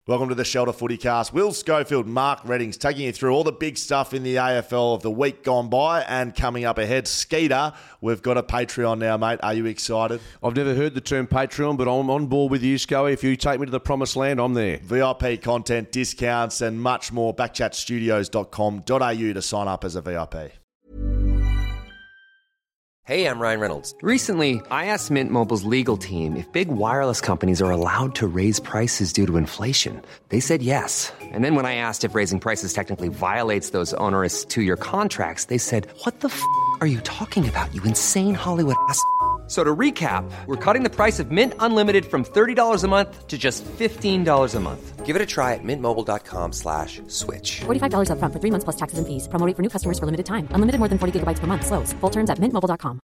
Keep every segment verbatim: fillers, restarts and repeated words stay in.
Welcome to the Shelter Footycast. Will Schofield, Mark Reddings taking you through all the big stuff in the A F L of the week gone by and coming up ahead. Skeeter, we've got a Patreon now, mate. Are you excited? I've never heard the term Patreon, but I'm on board with you, Scoey. If you take me to the promised land, I'm there. V I P content, discounts and much more. backchat studios dot com dot a u to sign up as a V I P. Hey, I'm Ryan Reynolds. Recently, I asked Mint Mobile's legal team if big wireless companies are allowed to raise prices due to inflation. They said yes. And then when I asked if raising prices technically violates those onerous two-year contracts, they said, what the f*** are you talking about, you insane Hollywood ass f- So to recap, we're cutting the price of Mint Unlimited from thirty dollars a month to just fifteen dollars a month. Give it a try at mintmobile.com slash switch. forty-five dollars up front for three months plus taxes and fees. Promo rate for new customers for limited time. Unlimited more than forty gigabytes per month. Slows full terms at mint mobile dot com.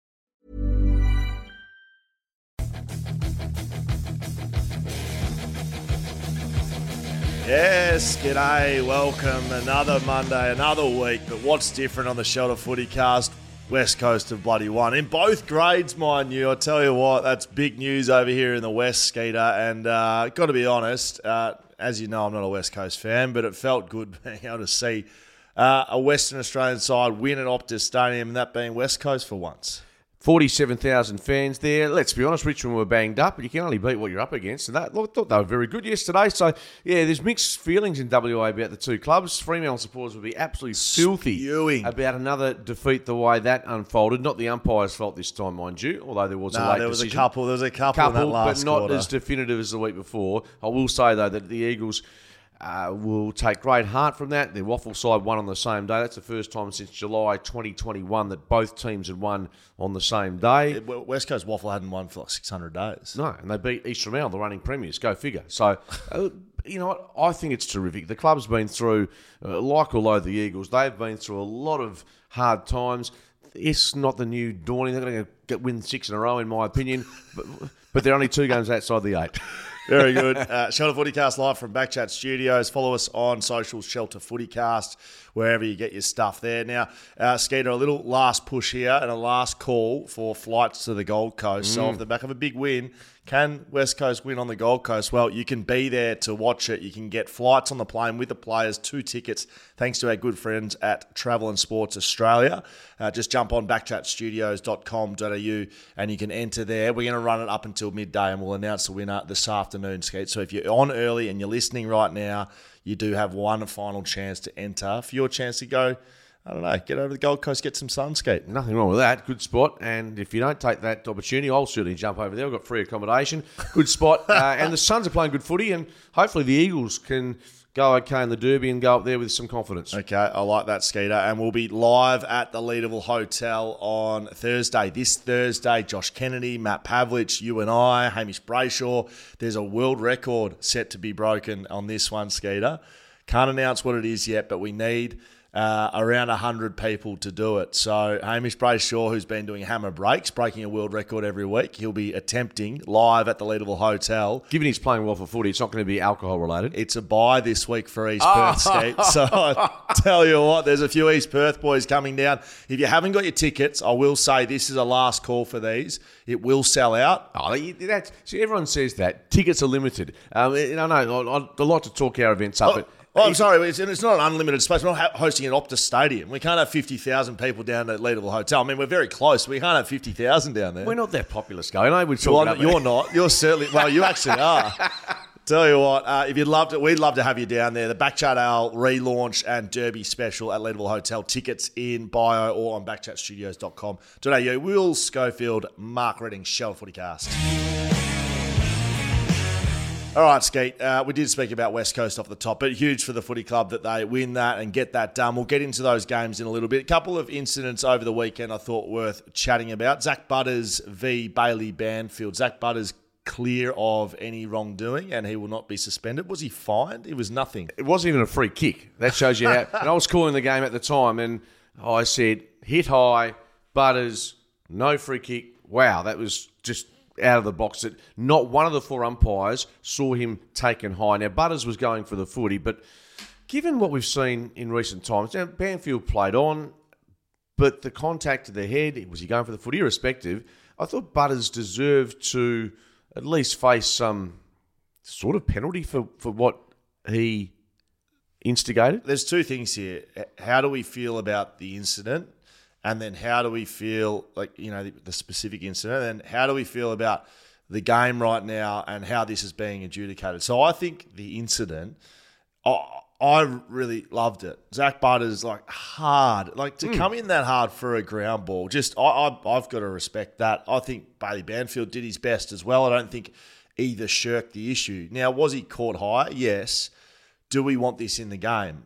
Yes, g'day, welcome. Another Monday, another week. But what's different on the Shelter Footycast? West Coast of bloody one. In both grades, mind you. I tell you what, that's big news over here in the West, Skeeter. And uh, got to be honest, uh, as you know, I'm not a West Coast fan, but it felt good being able to see uh, a Western Australian side win at Optus Stadium, and that being West Coast for once. forty-seven thousand fans there. Let's be honest, Richmond were banged up, but you can only beat what you're up against. And that, I thought they were very good yesterday. So, yeah, there's mixed feelings in W A about the two clubs. Fremantle supporters would be absolutely filthy Spewing. about another defeat the way that unfolded. Not the umpire's fault this time, mind you, although there was No, a late there was decision. a couple. There was a couple, couple in that last but not quarter. as definitive as the week before. I will say, though, that the Eagles Uh, will take great heart from that. The Waffle side won on the same day. That's the first time since July twenty twenty-one that both teams had won on the same day. It- West Coast Waffle hadn't won for like six hundred days. No, and they beat East Fremantle, the running premiers. Go figure. So, uh, you know what? I think it's terrific. The club's been through, uh, like or loathe the Eagles, they've been through a lot of hard times. It's not the new dawning. They're going to get win six in a row, in my opinion. but, but they're only two games outside the eight. Very good. Uh, Shelter Footycast live from Backchat Studios. Follow us on socials, Shelter Footycast, wherever you get your stuff there. Now, uh, Skeeter, a little last push here and a last call for flights to the Gold Coast. Mm. So off the back of a big win, can West Coast win on the Gold Coast? Well, you can be there to watch it. You can get flights on the plane with the players, two tickets, thanks to our good friends at Travel and Sports Australia. Uh, just jump on backchat studios dot com dot a u and you can enter there. We're going to run it up until midday and we'll announce the winner this afternoon, Skeet. So if you're on early and you're listening right now, you do have one final chance to enter for your chance to go, I don't know, get over to the Gold Coast, get some sun, Skeet. Nothing wrong with that. Good spot. And if you don't take that opportunity, I'll certainly jump over there. I've got free accommodation. Good spot. uh, and the Suns are playing good footy, and hopefully the Eagles can go okay in the Derby and go up there with some confidence. Okay, I like that, Skeeter. And we'll be live at the Leederville Hotel on Thursday. This Thursday, Josh Kennedy, Matt Pavlich, you and I, Hamish Brayshaw. There's a world record set to be broken on this one, Skeeter. Can't announce what it is yet, but we need Uh, around one hundred people to do it. So Hamish Brayshaw, who's been doing hammer breaks, breaking a world record every week, he'll be attempting live at the Leederville Hotel. Given he's playing well for footy, it's not going to be alcohol related. It's a bye this week for East Perth, Skeet. So I tell you what, there's a few East Perth boys coming down. If you haven't got your tickets, I will say this is a last call for these. It will sell out. Oh, that's, see, everyone says that. Tickets are limited. Um, I know, I, I like to talk our events up, Oh, but Oh, I'm sorry, it's, it's not an unlimited space. We're not hosting at Optus Stadium. We can't have fifty thousand people down at Leederville Hotel. I mean, we're very close. We can't have fifty thousand down there. we're not that popular, Scully. I know we're Well, talking you're not. You're certainly, well, you actually are. Tell you what, uh, if you'd love to, we'd love to have you down there. The Backchat Ale relaunch and Derby special at Leederville Hotel. Tickets in bio or on backchat studios dot com dot a u. Will Schofield, Mark Redding, Shelter Footycast. All right, Skeet, uh, we did speak about West Coast off the top, but huge for the footy club that they win that and get that done. We'll get into those games in a little bit. A couple of incidents over the weekend I thought worth chatting about. Zach Butters v Bailey Banfield. Zach Butters clear of any wrongdoing and he will not be suspended. Was he fined? It was nothing. It wasn't even a free kick. That shows you how. And I was calling the game at the time and I said, hit high, Butters, no free kick. Wow, that was just out of the box. That not one of the four umpires saw him taken high. Now, Butters was going for the footy, but given what we've seen in recent times, now, Banfield played on, but the contact to the head, was he going for the footy? Irrespective, I thought Butters deserved to at least face some sort of penalty for, for what he instigated? There's two things here. How do we feel about the incident? And then how do we feel, like, you know, the, the specific incident? And how do we feel about the game right now and how this is being adjudicated? So I think the incident, I, I really loved it. Zach Butters, like, hard. Like, to mm. come in that hard for a ground ball, just, I, I, I've got to respect that. I think Bailey Banfield did his best as well. I don't think either shirked the issue. Now, was he caught high? Yes. Do we want this in the game?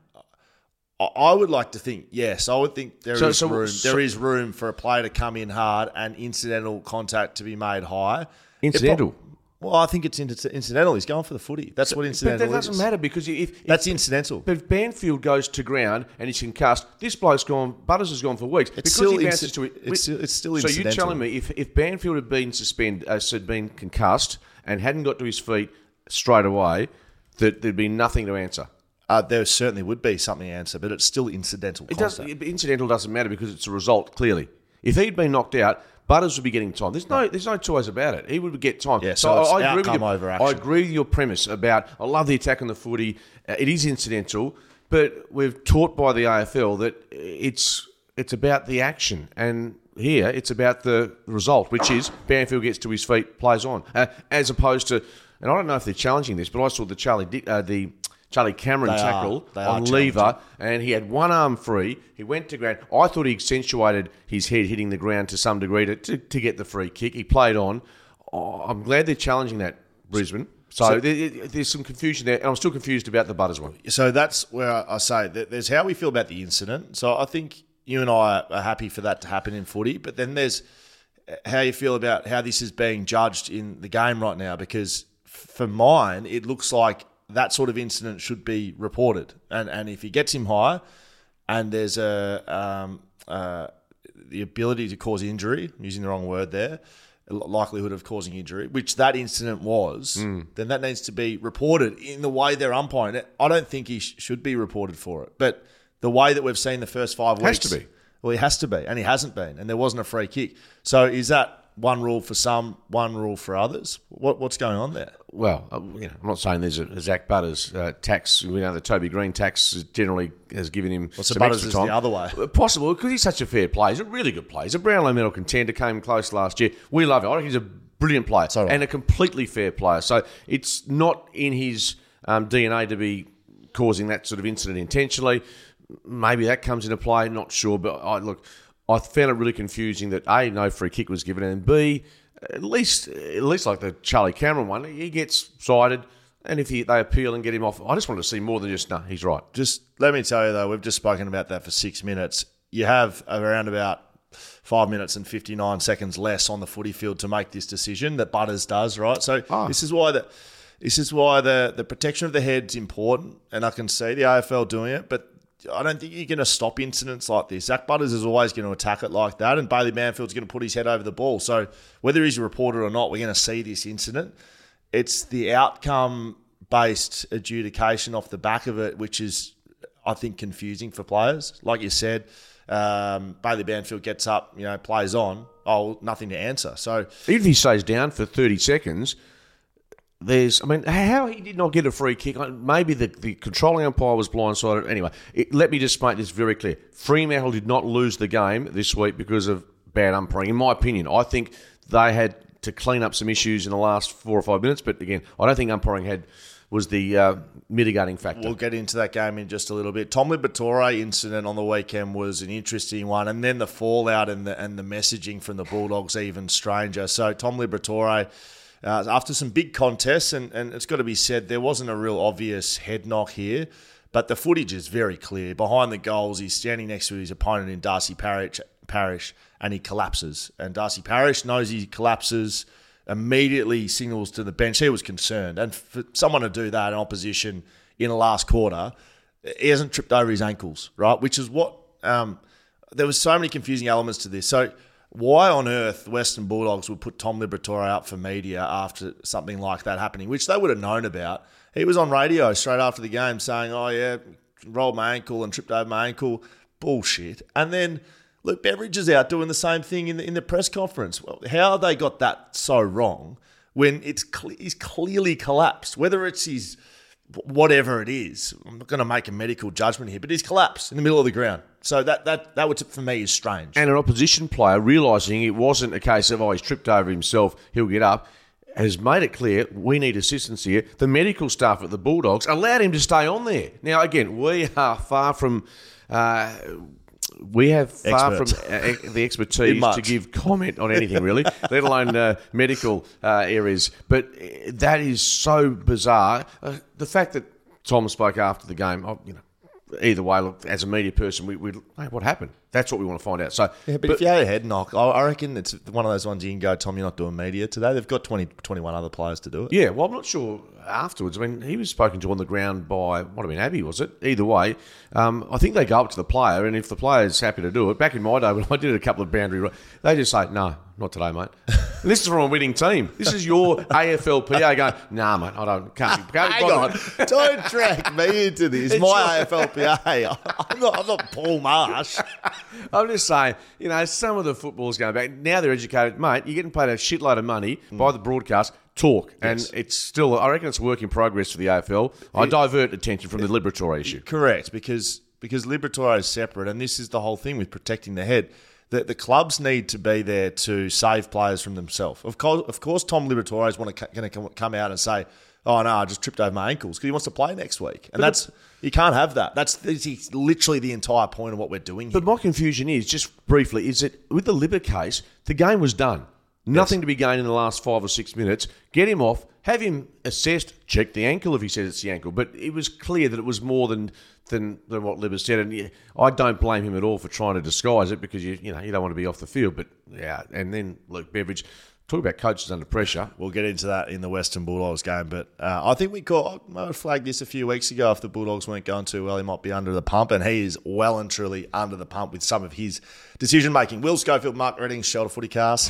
I would like to think yes. I would think there so, is so, room. So, there is room for a player to come in hard and incidental contact to be made high. Incidental. It, well, I think it's incidental. He's going for the footy. That's so, what incidental is. But that doesn't is. matter because if, if that's incidental. But if Banfield goes to ground and he's concussed, this bloke's gone. Butters has gone for weeks. It's because still he bounces inci- to it. It's, it's still so incidental. So you're telling me if, if Banfield had been suspended, uh, had been concussed and hadn't got to his feet straight away, that there'd be nothing to answer. Uh, there certainly would be something to answer, but it's still incidental. It does, incidental doesn't matter because it's a result, clearly. If he'd been knocked out, Butters would be getting time. There's no there's no two ways about it. He would get time. Yeah, so, so I, I, agree with your, over I agree with your premise about, I love the attack on the footy. Uh, it is incidental, but we've taught by the A F L that it's it's about the action. And here, it's about the result, which is Banfield gets to his feet, plays on. Uh, as opposed to, and I don't know if they're challenging this, but I saw the Charlie Dick, uh, the Charlie Cameron they tackle are, on Lever, and he had one arm free. He went to ground. I thought he accentuated his head hitting the ground to some degree to, to, to get the free kick. He played on. Oh, I'm glad they're challenging that, Brisbane. So, so there, there's some confusion there, and I'm still confused about the Butters one. So that's where I say that there's how we feel about the incident. So I think you and I are happy for that to happen in footy, but then there's how you feel about how this is being judged in the game right now, because for mine, it looks like that sort of incident should be reported. And and if he gets him high and there's a um, uh, the ability to cause injury, using the wrong word there, likelihood of causing injury, which that incident was, mm. then that needs to be reported in the way they're umpiring it. I don't think he sh- should be reported for it. But the way that we've seen the first five weeks... Has to be. Well, he has to be, and he hasn't been, and there wasn't a free kick. So is that one rule for some, one rule for others? What What's going on there? Well, uh, you know, I'm not saying there's a, a Zach Butters uh, tax. We know the Toby Green tax generally has given him well, so some Butters extra time. Is the other way. Possible, because he's such a fair player. He's a really good player. He's a Brownlow medal contender, came close last year. We love him. I think he's a brilliant player so right. and a completely fair player. So it's not in his um, D N A to be causing that sort of incident intentionally. Maybe that comes into play, not sure. But I, look, I found it really confusing that A, no free kick was given, and B, at least at least like the Charlie Cameron one, he gets cited, and if he, they appeal and get him off, I just want to see more than just, no, he's right. Just let me tell you, though, we've just spoken about that for six minutes. You have around about five minutes and fifty-nine seconds less on the footy field to make this decision that Butters does, right? So oh. this is why the this is why the, the protection of the head's important, and I can see the A F L doing it, but I don't think you're going to stop incidents like this. Zach Butters is always going to attack it like that, and Bailey Banfield's going to put his head over the ball. So whether he's reported or not, we're going to see this incident. It's the outcome-based adjudication off the back of it, which is, I think, confusing for players. Like you said, um, Bailey Banfield gets up, you know, plays on. Oh, nothing to answer. So even if he stays down for thirty seconds... There's, I mean, how he did not get a free kick, maybe the, the controlling umpire was blindsided. Anyway, it, let me just make this very clear. Fremantle did not lose the game this week because of bad umpiring, in my opinion. I think they had to clean up some issues in the last four or five minutes, but again, I don't think umpiring had was the uh, mitigating factor. We'll get into that game in just a little bit. Tom Liberatore incident on the weekend was an interesting one, and then the fallout and the, and the messaging from the Bulldogs even stranger. So Tom Liberatore... Uh, after some big contests, and, and it's got to be said, there wasn't a real obvious head knock here, but the footage is very clear. Behind the goals, he's standing next to his opponent in Darcy Parish, Parish and he collapses. And Darcy Parish knows he collapses, immediately signals to the bench. He was concerned. And for someone to do that in opposition in the last quarter, he hasn't tripped over his ankles, right? Which is what... Um, there was so many confusing elements to this. So... why on earth Western Bulldogs would put Tom Liberatore out for media after something like that happening, which they would have known about? He was on radio straight after the game saying, oh, yeah, rolled my ankle and tripped over my ankle. Bullshit. And then Luke Beveridge is out doing the same thing in the, in the press conference. Well, how they got that so wrong when it's cle- he's clearly collapsed, whether it's his whatever it is, I'm not going to make a medical judgment here, but he's collapsed in the middle of the ground. So that that that would, for me, is strange. And an opposition player realising it wasn't a case of, oh, he's tripped over himself, he'll get up, has made it clear we need assistance here. The medical staff at the Bulldogs allowed him to stay on there. Now, again, we are far from... Uh, we have far Experts. from uh, the expertise Much. to give comment on anything, really, let alone uh, medical uh, areas. But uh, that is so bizarre. Uh, the fact that Tom spoke after the game, oh, you know, either way, look, as a media person, we, we hey, what happened? That's what we want to find out. So, Yeah, but, if you had a head knock, I I reckon it's one of those ones you can go, Tom, you're not doing media today. They've got twenty, twenty-one other players to do it. yeah, well, I'm not sure afterwards. I mean, he was spoken to on the ground by, what have been, Abby, was it? Either way, um, I think they go up to the player, and if the player's happy to do it, back in my day when I did a couple of boundary, they just say, no, not today, mate. And this is from a winning team. This is your A F L P A going, nah, mate, I don't, can't be, can't be Hang on. bothered." Don't drag me into this. It's My your- A F L P A. I'm not, I'm not Paul Marsh. I'm just saying, you know, some of the football's going back. Now they're educated. Mate, you're getting paid a shitload of money by the broadcast. Talk. And Yes. it's still, I reckon it's a work in progress for the A F L. I divert attention from the Liberatore issue. Correct, because because Liberatore is separate, and this is the whole thing with protecting the head. The, the clubs need to be there to save players from themselves. Of course, of course, Tom Liberatore is want to going to come out and say, "Oh no, I just tripped over my ankles," because he wants to play next week, and that's you can't have that. That's, that's literally the entire point of what we're doing here. But my confusion is, just briefly, is that with the Libba case, the game was done. Nothing to be gained in the last five or six minutes. Get him off, have him assessed, check the ankle if he says it's the ankle. But it was clear that it was more than than, than what Libba said. And yeah, I don't blame him at all for trying to disguise it, because you you know you don't want to be off the field. But yeah, and then Luke Beveridge, talk about coaches under pressure. We'll get into that in the Western Bulldogs game, but uh, I think we caught, I flagged this a few weeks ago. If the Bulldogs weren't going too well, he might be under the pump, and he is well and truly under the pump with some of his decision making. Will Schofield, Mark Redding, Shelter Footy Cast.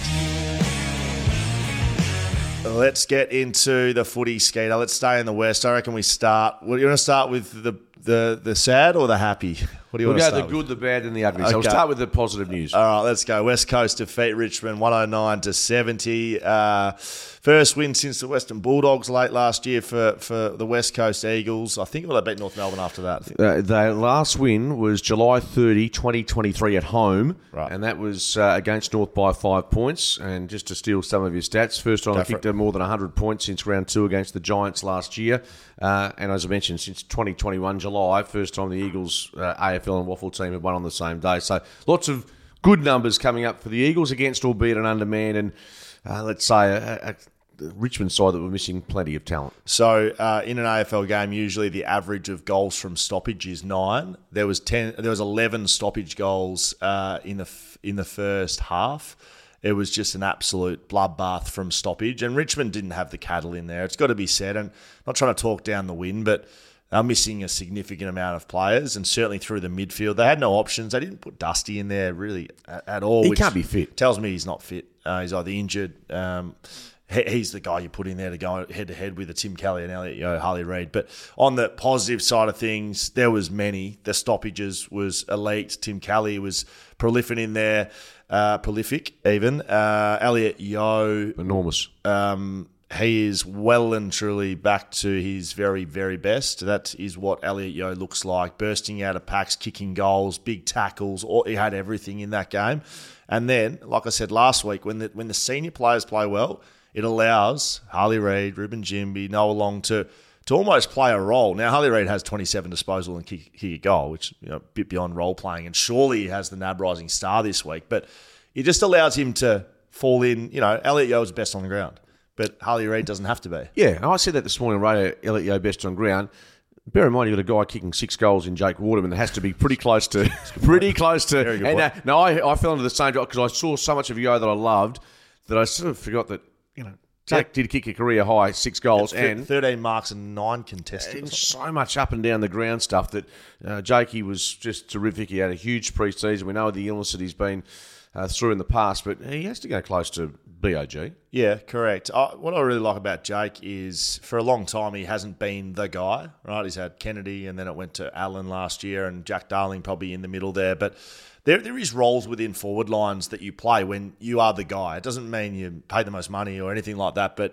Let's get into the footy, Skeeter. Let's stay in the West. I reckon we start. What, you want to start with the the the sad or the happy? What do you We'll want to go the start with? good, the bad, and the ugly. So we'll Okay. start with the positive news. All right, let's go. West Coast defeat Richmond one oh nine to seventy. Uh, first win since the Western Bulldogs late last year for, for the West Coast Eagles. I think well, they beat North Melbourne after that. Uh, their last win was July thirtieth, twenty twenty-three at home, Right. and that was uh, against North by five points. And just to steal some of your stats, first time Go they for kicked it. out more than one hundred points since round two against the Giants last year. Uh, and as I mentioned, since twenty twenty-one July, first time the Eagles uh, A F L and Waffle team have won on the same day. So lots of good numbers coming up for the Eagles against, albeit an undermanned and, uh, let's say, a, a Richmond side that were missing plenty of talent. So uh, in an A F L game, usually the average of goals from stoppage is nine. There was ten. There was eleven stoppage goals uh, in the f- in the first half. It was just an absolute bloodbath from stoppage, and Richmond didn't have the cattle in there. It's got to be said, and I'm not trying to talk down the win, but they're missing a significant amount of players, and certainly through the midfield. They had no options. They didn't put Dusty in there really at, at all. He which can't be fit. Tells me he's not fit. Uh, he's either injured. Um, he- he's the guy you put in there to go head to head with the Tim Kelly and Elliot Yo, Harley Reid. But on the positive side of things, there was many. The stoppages was elite. Tim Kelly was prolific in there, uh, prolific even. Uh, Elliot Yo, Enormous. um, he is well and truly back to his very, very best. That is what Elliot Yo looks like, bursting out of packs, kicking goals, big tackles. All, he had everything in that game. And then, like I said last week, when the when the senior players play well, it allows Harley Reid, Ruben Jimby, Noah Long to to almost play a role. Now, Harley Reid has twenty-seven disposal and kick, kick a goal, which you know, a bit beyond role playing, and surely he has the N A B Rising Star this week. But it just allows him to fall in. You know, Elliot Yo is best on the ground, but Harley Reid doesn't have to be. Yeah, and I said that this morning on radio, Elliot Yo best on ground. Bear in mind, you've got a guy kicking six goals in Jake Waterman that has to be pretty close to, pretty close to. Very good and uh, point. no, I, I fell into the same job because I saw so much of Yo that I loved that I sort of forgot that, you know, Jake did kick a career high six goals and thirteen marks and nine contested. and so much up and down the ground stuff that uh, Jakey was just terrific. He had a huge pre-season. We know the illness that he's been uh, through in the past, but he has to go close to B O G. Yeah, correct. I, what I really like about Jake is for a long time he hasn't been the guy, right? He's had Kennedy and then it went to Allen last year and Jack Darling probably in the middle there. But there there is roles within forward lines that you play when you are the guy. It doesn't mean you pay the most money or anything like that, but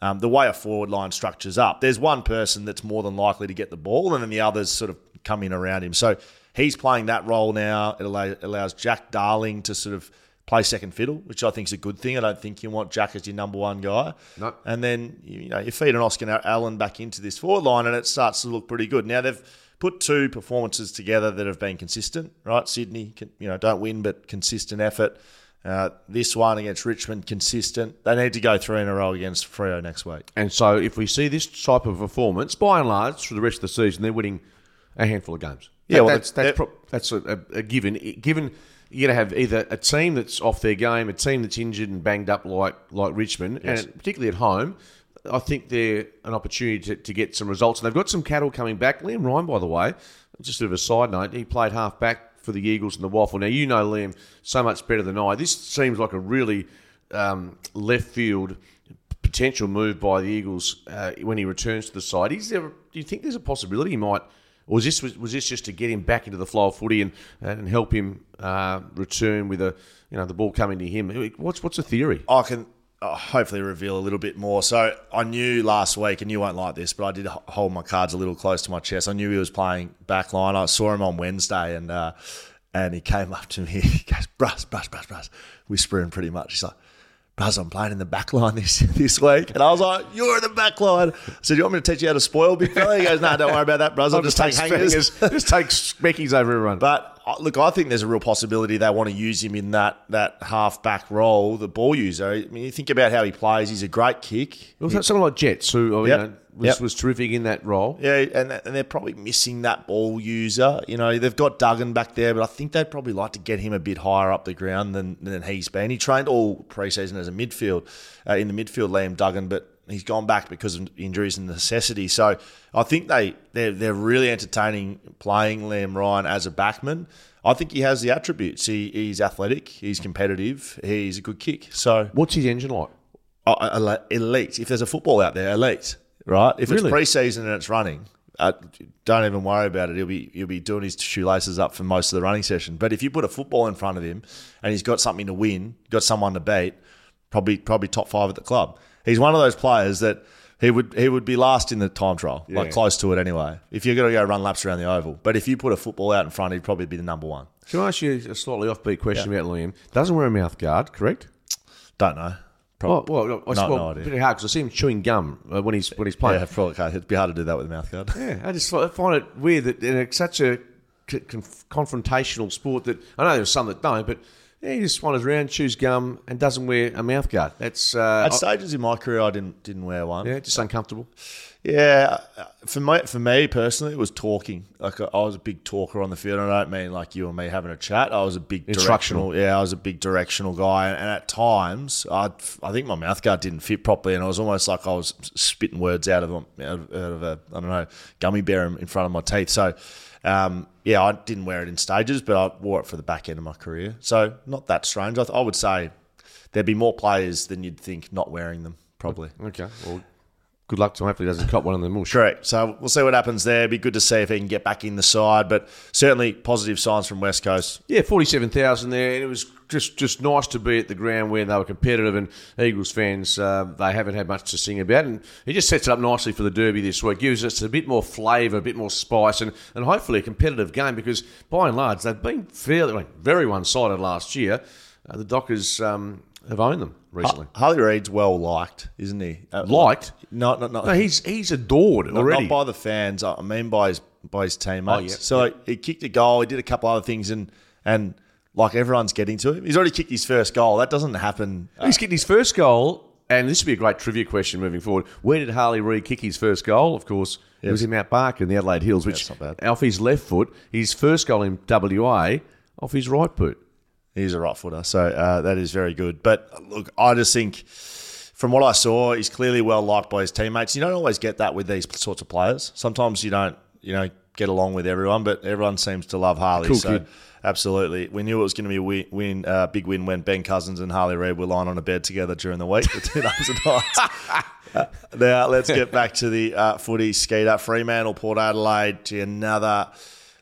um, the way a forward line structures up, there's one person that's more than likely to get the ball, and then the others sort of come in around him. So he's playing that role now. It allow, allows Jack Darling to sort of play second fiddle, which I think is a good thing. I don't think you want Jack as your number one guy. No. And then you know you feed an Oscar Allen back into this forward line, and it starts to look pretty good. Now they've put two performances together that have been consistent, right? Sydney, you know, don't win, but consistent effort. Uh, this one against Richmond, consistent. They need to go three in a row against Freo next week. And so if we see this type of performance, by and large, for the rest of the season, they're winning a handful of games. Yeah, that, well, that's that's, pro- that's a, a, a given. Given you're going to have either a team that's off their game, a team that's injured and banged up like like Richmond, Yes. and particularly at home, I think they're an opportunity to, to get some results. And they've got some cattle coming back. Liam Ryan, by the way, just sort of a side note, he played half back for the Eagles and the Waffle. Now, you know Liam so much better than I. This seems like a really um, left field potential move by the Eagles uh, when he returns to the side. Is there, do you think there's a possibility he might, or was this was, was this just to get him back into the flow of footy and and help him uh, return with a you know the ball coming to him? What's what's the theory? I can uh, hopefully reveal a little bit more. So I knew last week, and you won't like this, but I did hold my cards a little close to my chest. I knew he was playing back line. I saw him on Wednesday, and uh, and he came up to me. He goes, "Bruss, bruss, bruss, bruss," whispering pretty much. He's like, "Buzz, I'm playing in the back line this this week." And I was like, "You're in the back line." I said, "You want me to teach you how to spoil, big fella?" He goes, "No, don't worry about that, Buzz. I'll, I'll just take hangers." Just take Speckies over everyone. But uh, look, I think there's a real possibility they want to use him in that that half-back role, the ball user. I mean, you think about how he plays. He's a great kick. Was that someone like Jets, who Yep. you know, was, Yep. was terrific in that role? Yeah, and, and they're probably missing that ball user. You know, they've got Duggan back there, but I think they'd probably like to get him a bit higher up the ground than, than he's been. He trained all preseason as a midfield, uh, in the midfield, Liam Duggan, but he's gone back because of injuries and necessity. So I think they, they're, they're really entertaining playing Liam Ryan as a backman. I think he has the attributes. He, he's athletic, he's competitive, he's a good kick. So What's his engine like? oh, elite. If there's a football out there, elite. Right? If Really? it's pre-season and it's running, uh, don't even worry about it. He'll be he'll be doing his shoelaces up for most of the running session. But if you put a football in front of him and he's got something to win, got someone to beat, probably probably top five at the club. He's one of those players that he would he would be last in the time trial, like close to it anyway. If you're going to go run laps around the oval, but if you put a football out in front, he'd probably be the number one. Can I ask you a slightly offbeat question about Liam? Doesn't wear a mouth guard, correct? Don't know. Oh, Probably. well, I No- well, no idea. a bit hard because I see him chewing gum uh, when he's when he's playing. Yeah, probably okay. It'd be hard to do that with a mouth guard. Yeah, I just fi- find it weird that in a, such a c- conf- confrontational sport that I know there's some that don't, but yeah, he just wanders around, chews gum, and doesn't wear a mouth guard. That's uh, At I- stages in my career, I didn't didn't wear one. yeah, just uncomfortable. Yeah, for me, for me personally, it was talking. Like I was a big talker on the field. And I don't mean like you and me having a chat. I was a big Instructional. directional. Yeah, I was a big directional guy. And at times, I I think my mouth guard didn't fit properly, and it was almost like I was spitting words out of them, out of, out of a I don't know gummy bear in front of my teeth. So. Um, yeah, I didn't wear it in stages, but I wore it for the back end of my career. So not that strange. I, th- I would say there'd be more players than you'd think not wearing them, probably. Okay, well, good luck to him. Hopefully he doesn't cop one of them. We'll Correct. So we'll see what happens there. It'd be good to see if he can get back in the side, but certainly positive signs from West Coast. Yeah, forty-seven thousand there, and it was just, just nice to be at the ground where they were competitive, and Eagles fans, uh, they haven't had much to sing about, and he just sets it up nicely for the Derby this week, gives us a bit more flavour, a bit more spice, and, and hopefully a competitive game, because by and large, they've been fairly, like, very one-sided last year. Uh, the Dockers um, have owned them recently. Harley Reid's well liked, isn't he? Uh, Liked? No, no, no. No, he's he's adored not, already. not by the fans. I mean by his by his teammates. Oh, yeah, so yeah. he kicked a goal. He did a couple other things, and and like everyone's getting to him. He's already kicked his first goal. That doesn't happen. Uh, He's getting his first goal, and this would be a great trivia question moving forward. Where did Harley Reid kick his first goal? Of course, it was in Mount Barker in the Adelaide Hills, which that's not bad. off his left foot, his first goal in W A off his right boot. He's a right footer, so uh, that is very good. But look, I just think from what I saw, he's clearly well liked by his teammates. You don't always get that with these sorts of players. Sometimes you don't, you know, get along with everyone, but everyone seems to love Harley. Cool so kid. absolutely, we knew it was going to be a win, win uh, big win when Ben Cousins and Harley Reid were lying on a bed together during the week, the two days and nights. Uh, now let's get back to the uh, footy. Skeeter, Fremantle, Port Adelaide, to another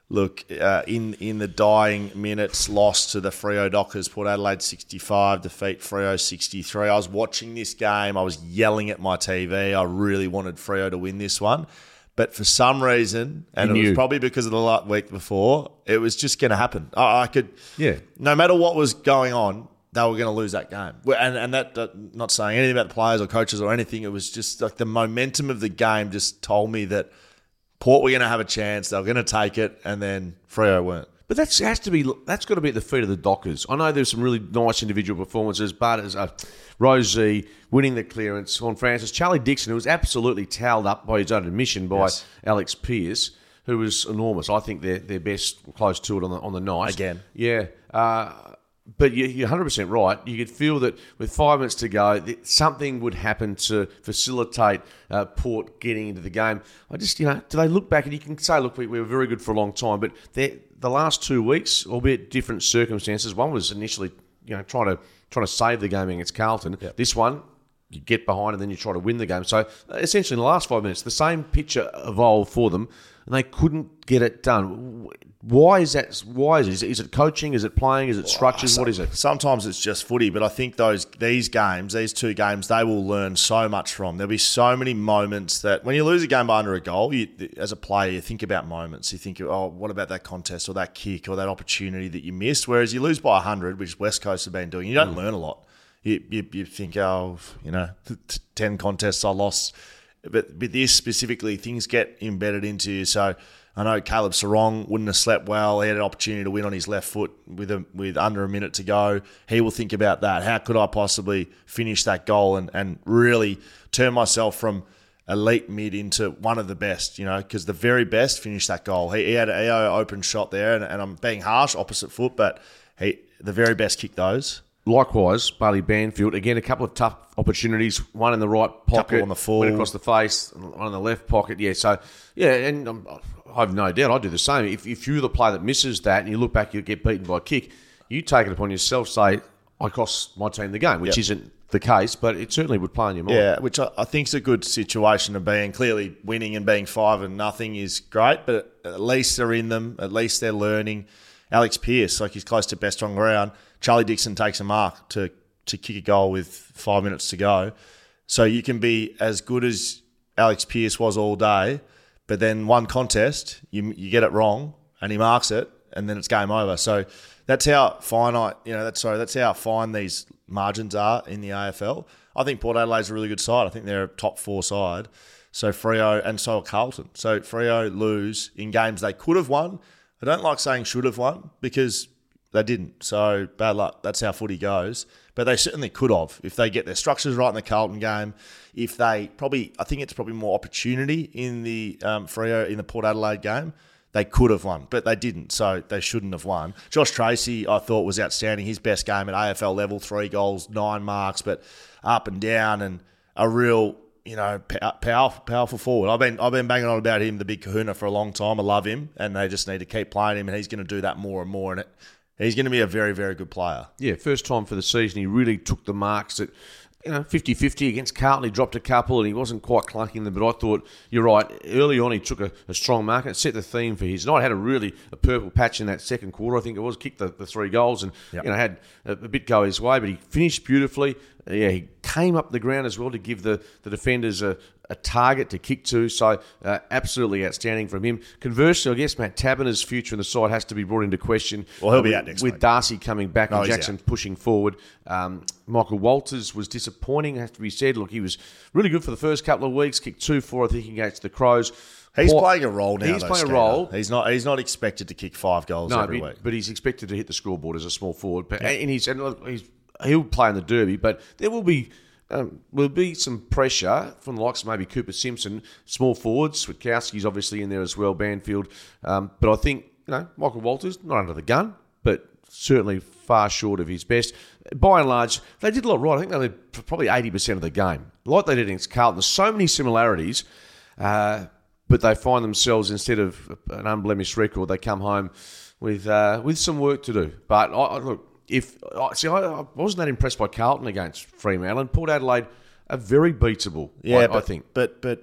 look, uh, in, in the dying minutes, lost to the Freo Dockers, Port Adelaide sixty-five, defeat Freo sixty-three. I was watching this game. I was yelling at my T V. I really wanted Freo to win this one. But for some reason, and it was probably because of the last week before, it was just going to happen. I, I could, yeah. no matter what was going on, they were going to lose that game. And and that, uh, not saying anything about the players or coaches or anything, it was just like the momentum of the game just told me that Port were going to have a chance, they were going to take it, and then Freo weren't. But that's has to be that's got to be at the feet of the Dockers. I know there's some really nice individual performances, but as uh, Rosie winning the clearance, Sean Francis, Charlie Dixon, who was absolutely towelled up by his own admission by yes. Alex Pearce, who was enormous. I think they're they're best close to it on the on the night again. Yeah. Uh, But you're one hundred percent right. You could feel that with five minutes to go, something would happen to facilitate uh, Port getting into the game. I just, you know, do they look back and you can say, look, we, we were very good for a long time, but the last two weeks, albeit different circumstances, one was initially, you know, trying to trying to save the game against Carlton. Yep. This one, you get behind and then you try to win the game. So essentially, in the last five minutes, the same picture evolved for them, and they couldn't get it done. Why is that? Why is it? Is it, is it coaching? Is it playing? Is it structures? Well, what is it? Sometimes it's just footy, but I think those these games, these two games, they will learn so much from. There'll be so many moments that when you lose a game by under a goal, you, as a player, you think about moments. You think, oh, what about that contest or that kick or that opportunity that you missed? Whereas you lose by one hundred, which West Coast have been doing, you don't mm. learn a lot. You, you you think, oh, you know, ten contests I lost. But, but this specifically, things get embedded into you. So I know Caleb Sarong wouldn't have slept well. He had an opportunity to win on his left foot with a, with under a minute to go. He will think about that. How could I possibly finish that goal and, and really turn myself from elite mid into one of the best, you know, because the very best finished that goal. He, he had an A O open shot there, and, and I'm being harsh, opposite foot, but he the very best kicked those. Likewise, Bailey Banfield, again, a couple of tough opportunities, one in the right pocket, couple on the full, went across the face, one in the left pocket. Yeah, so, yeah, and um, I have no doubt I'd do the same. If, if you're the player that misses that and you look back, you get beaten by a kick, you take it upon yourself, say, I cost my team the game, which yep. isn't the case, but it certainly would play in your mind. Yeah, which I, I think is a good situation to be in. Clearly, winning and being five and nothing is great, but at least they're in them, at least they're learning. Alex Pearce, like he's close to best on ground. Charlie Dixon takes a mark to, to kick a goal with five minutes to go. So you can be as good as Alex Pearce was all day, but then one contest, you you get it wrong, and he marks it, and then it's game over. So that's how finite, you know, that's sorry, that's how fine these margins are in the A F L. I think Port Adelaide's a really good side. I think they're a top four side. So Freo, and so are Carlton. So Freo lose in games they could have won. I don't like saying should have won because they didn't. So bad luck. That's how footy goes. But they certainly could have if they get their structures right in the Carlton game. If they probably, I think it's probably more opportunity in the um, Freo in the Port Adelaide game. They could have won, but they didn't. So they shouldn't have won. Josh Tracy, I thought, was outstanding. His best game at A F L level, three goals, nine marks, but up and down and a real, you know, powerful, powerful forward. I've been I've been banging on about him, the big kahuna, for a long time. I love him, and they just need to keep playing him, and he's going to do that more and more. And it, he's going to be a very, very good player. Yeah, first time for the season, he really took the marks that, you know, fifty-fifty against Carlton. He dropped a couple and he wasn't quite clunking them, but I thought, you're right, early on he took a, a strong mark and it set the theme for his night. Had a really a purple patch in that second quarter, I think it was, kicked the, the three goals and yep. you know had a, a bit go his way, but he finished beautifully. Uh, yeah, he came up the ground as well to give the, the defenders a, a target to kick to, so uh, absolutely outstanding from him. Conversely, I guess Matt Taberner's future in the side has to be brought into question. Well, he'll be out next With week. Darcy coming back and oh, Jackson pushing forward. Um, Michael Walters was disappointing, has to be said. Look, he was really good for the first couple of weeks, kicked two four, I think, against the Crows. He's Port, playing a role now. He's though, playing Skeeter. a role. He's not. He's not expected to kick five goals no, every but, week. but he's expected to hit the scoreboard as a small forward. But yeah. and he's, and he's he'll play in the Derby, but there will be um, will be some pressure from the likes of maybe Cooper Simpson, small forwards. Switkowski's obviously in there as well, Banfield. Um, but I think you know Michael Walters not under the gun, but certainly far short of his best. By and large, they did a lot right. I think they did probably eighty percent of the game, like they did against Carlton. There's so many similarities. Uh, But they find themselves, instead of an unblemished record, they come home with uh, with some work to do. But I, I, look, if I, see, I, I wasn't that impressed by Carlton against Fremantle. Port Adelaide are very beatable. Yeah, I, but, I think. But but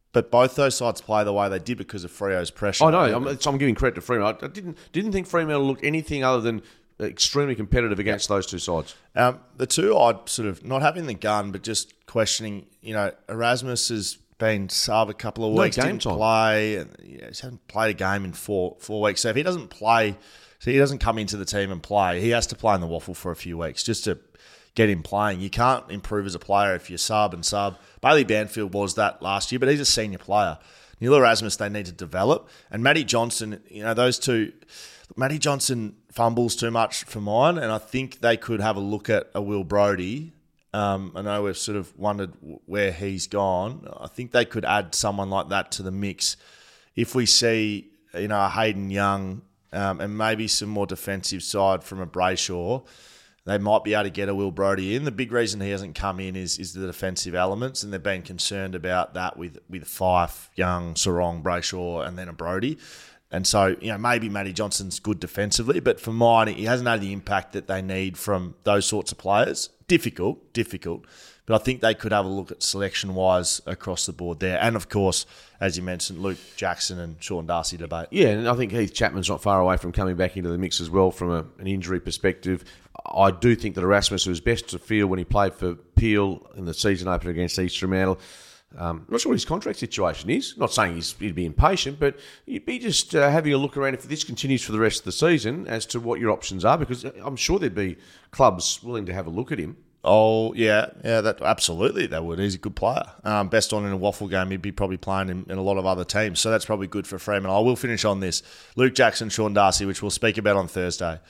but both those sides play the way they did because of Freo's pressure. I know. I'm, so I'm giving credit to Fremantle. I didn't didn't think Fremantle looked anything other than extremely competitive against those two sides. Um, the two I'd sort of not having the gun, but just questioning. You know, Erasmus has been sub a couple of No weeks, game didn't time. play, and yeah, he hasn't played a game in four four weeks. So if he doesn't play, so he doesn't come into the team and play, he has to play in the waffle for a few weeks just to get him playing. You can't improve as a player if you're sub and sub. Bailey Banfield was that last year, but he's a senior player. Neil Erasmus, they need to develop. And Matty Johnson, you know, those two, Matty Johnson fumbles too much for mine, and I think they could have a look at a Will Brodie. Um, I know we've sort of wondered where he's gone. I think they could add someone like that to the mix. If we see, you know, a Hayden Young um, and maybe some more defensive side from a Brayshaw, they might be able to get a Will Brodie in. The big reason he hasn't come in is is the defensive elements, and they've been concerned about that with, with Fife, Young, Sarong, Brayshaw, and then a Brodie. And so, you know, maybe Matty Johnson's good defensively, but for mine, he hasn't had the impact that they need from those sorts of players. Difficult, difficult. But I think they could have a look at selection-wise across the board there. And, of course, as you mentioned, Luke Jackson and Sean Darcy debate. Yeah, and I think Heath Chapman's not far away from coming back into the mix as well from a, an injury perspective. I do think that Erasmus was best to feel when he played for Peel in the season opener against East Fremantle. Um, I'm not sure what his contract situation is. Not saying he's, he'd be impatient, but you'd be just uh, having a look around if this continues for the rest of the season as to what your options are, because I'm sure there'd be clubs willing to have a look at him. Oh, yeah, yeah, that absolutely they would. He's a good player. Um, best on in a waffle game, he'd be probably playing in, in a lot of other teams, so that's probably good for Freeman. I will finish on this. Luke Jackson, Sean Darcy, which we'll speak about on Thursday.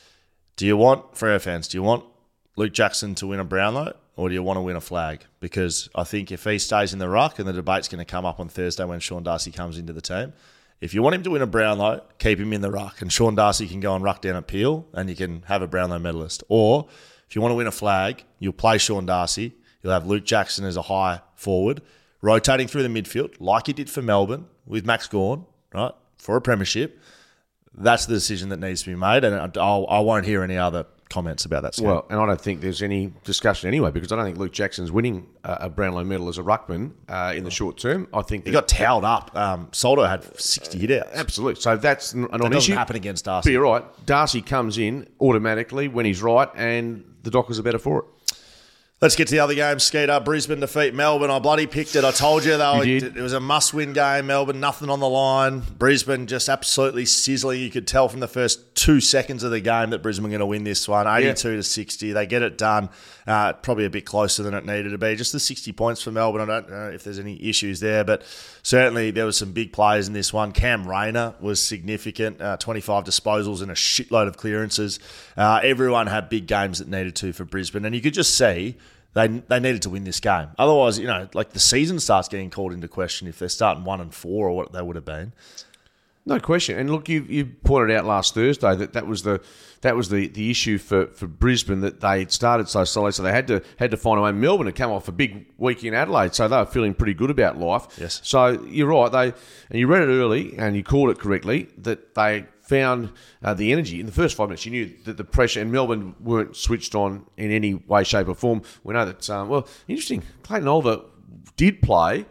Do you want, Freo fans, do you want Luke Jackson to win a Brownlow, or do you want to win a flag? Because I think if he stays in the ruck, and the debate's going to come up on Thursday when Sean Darcy comes into the team, if you want him to win a Brownlow, keep him in the ruck, and Sean Darcy can go and ruck down at Peel, and you can have a Brownlow medalist. Or if you want to win a flag, you'll play Sean Darcy, you'll have Luke Jackson as a high forward, rotating through the midfield, like he did for Melbourne with Max Gawn, right, for a premiership. That's the decision that needs to be made, and I'll, I won't hear any other comments about that. Scott. Well, and I don't think there's any discussion anyway, because I don't think Luke Jackson's winning a, a Brownlow medal as a ruckman uh, in the short term. I think he that, got towed up. Um, Soldo had sixty hit outs. Absolutely. So that's n- a That non-issue. doesn't happen against Darcy. But you're right. Darcy comes in automatically when he's right, and the Dockers are better for it. Let's get to the other game, Skeeter. Brisbane defeat Melbourne. I bloody picked it. I told you, though. You It, did. it was a must-win game. Melbourne, nothing on the line. Brisbane just absolutely sizzling. You could tell from the first two seconds of the game that Brisbane were going to win this one, eighty-two to sixty. They get it done. Uh, probably a bit closer than it needed to be. Just the sixty points for Melbourne. I don't know if there's any issues there, but certainly there was some big players in this one. Cam Rayner was significant. Uh, twenty-five disposals and a shitload of clearances. Uh, everyone had big games that needed to for Brisbane, and you could just see They they needed to win this game. Otherwise, you know, like the season starts getting called into question if they're starting one and four or what they would have been. No question. And look, you you pointed out last Thursday that that was the that was the, the issue for, for Brisbane, that they started so slowly, so they had to had to find a way. Melbourne had come off a big week in Adelaide, so they were feeling pretty good about life. Yes. So you're right. They and you read it early and you called it correctly that they found uh, the energy in the first five minutes. You knew that the pressure, and Melbourne weren't switched on in any way, shape, or form. We know that. Um, well, interesting. Clayton Oliver did play,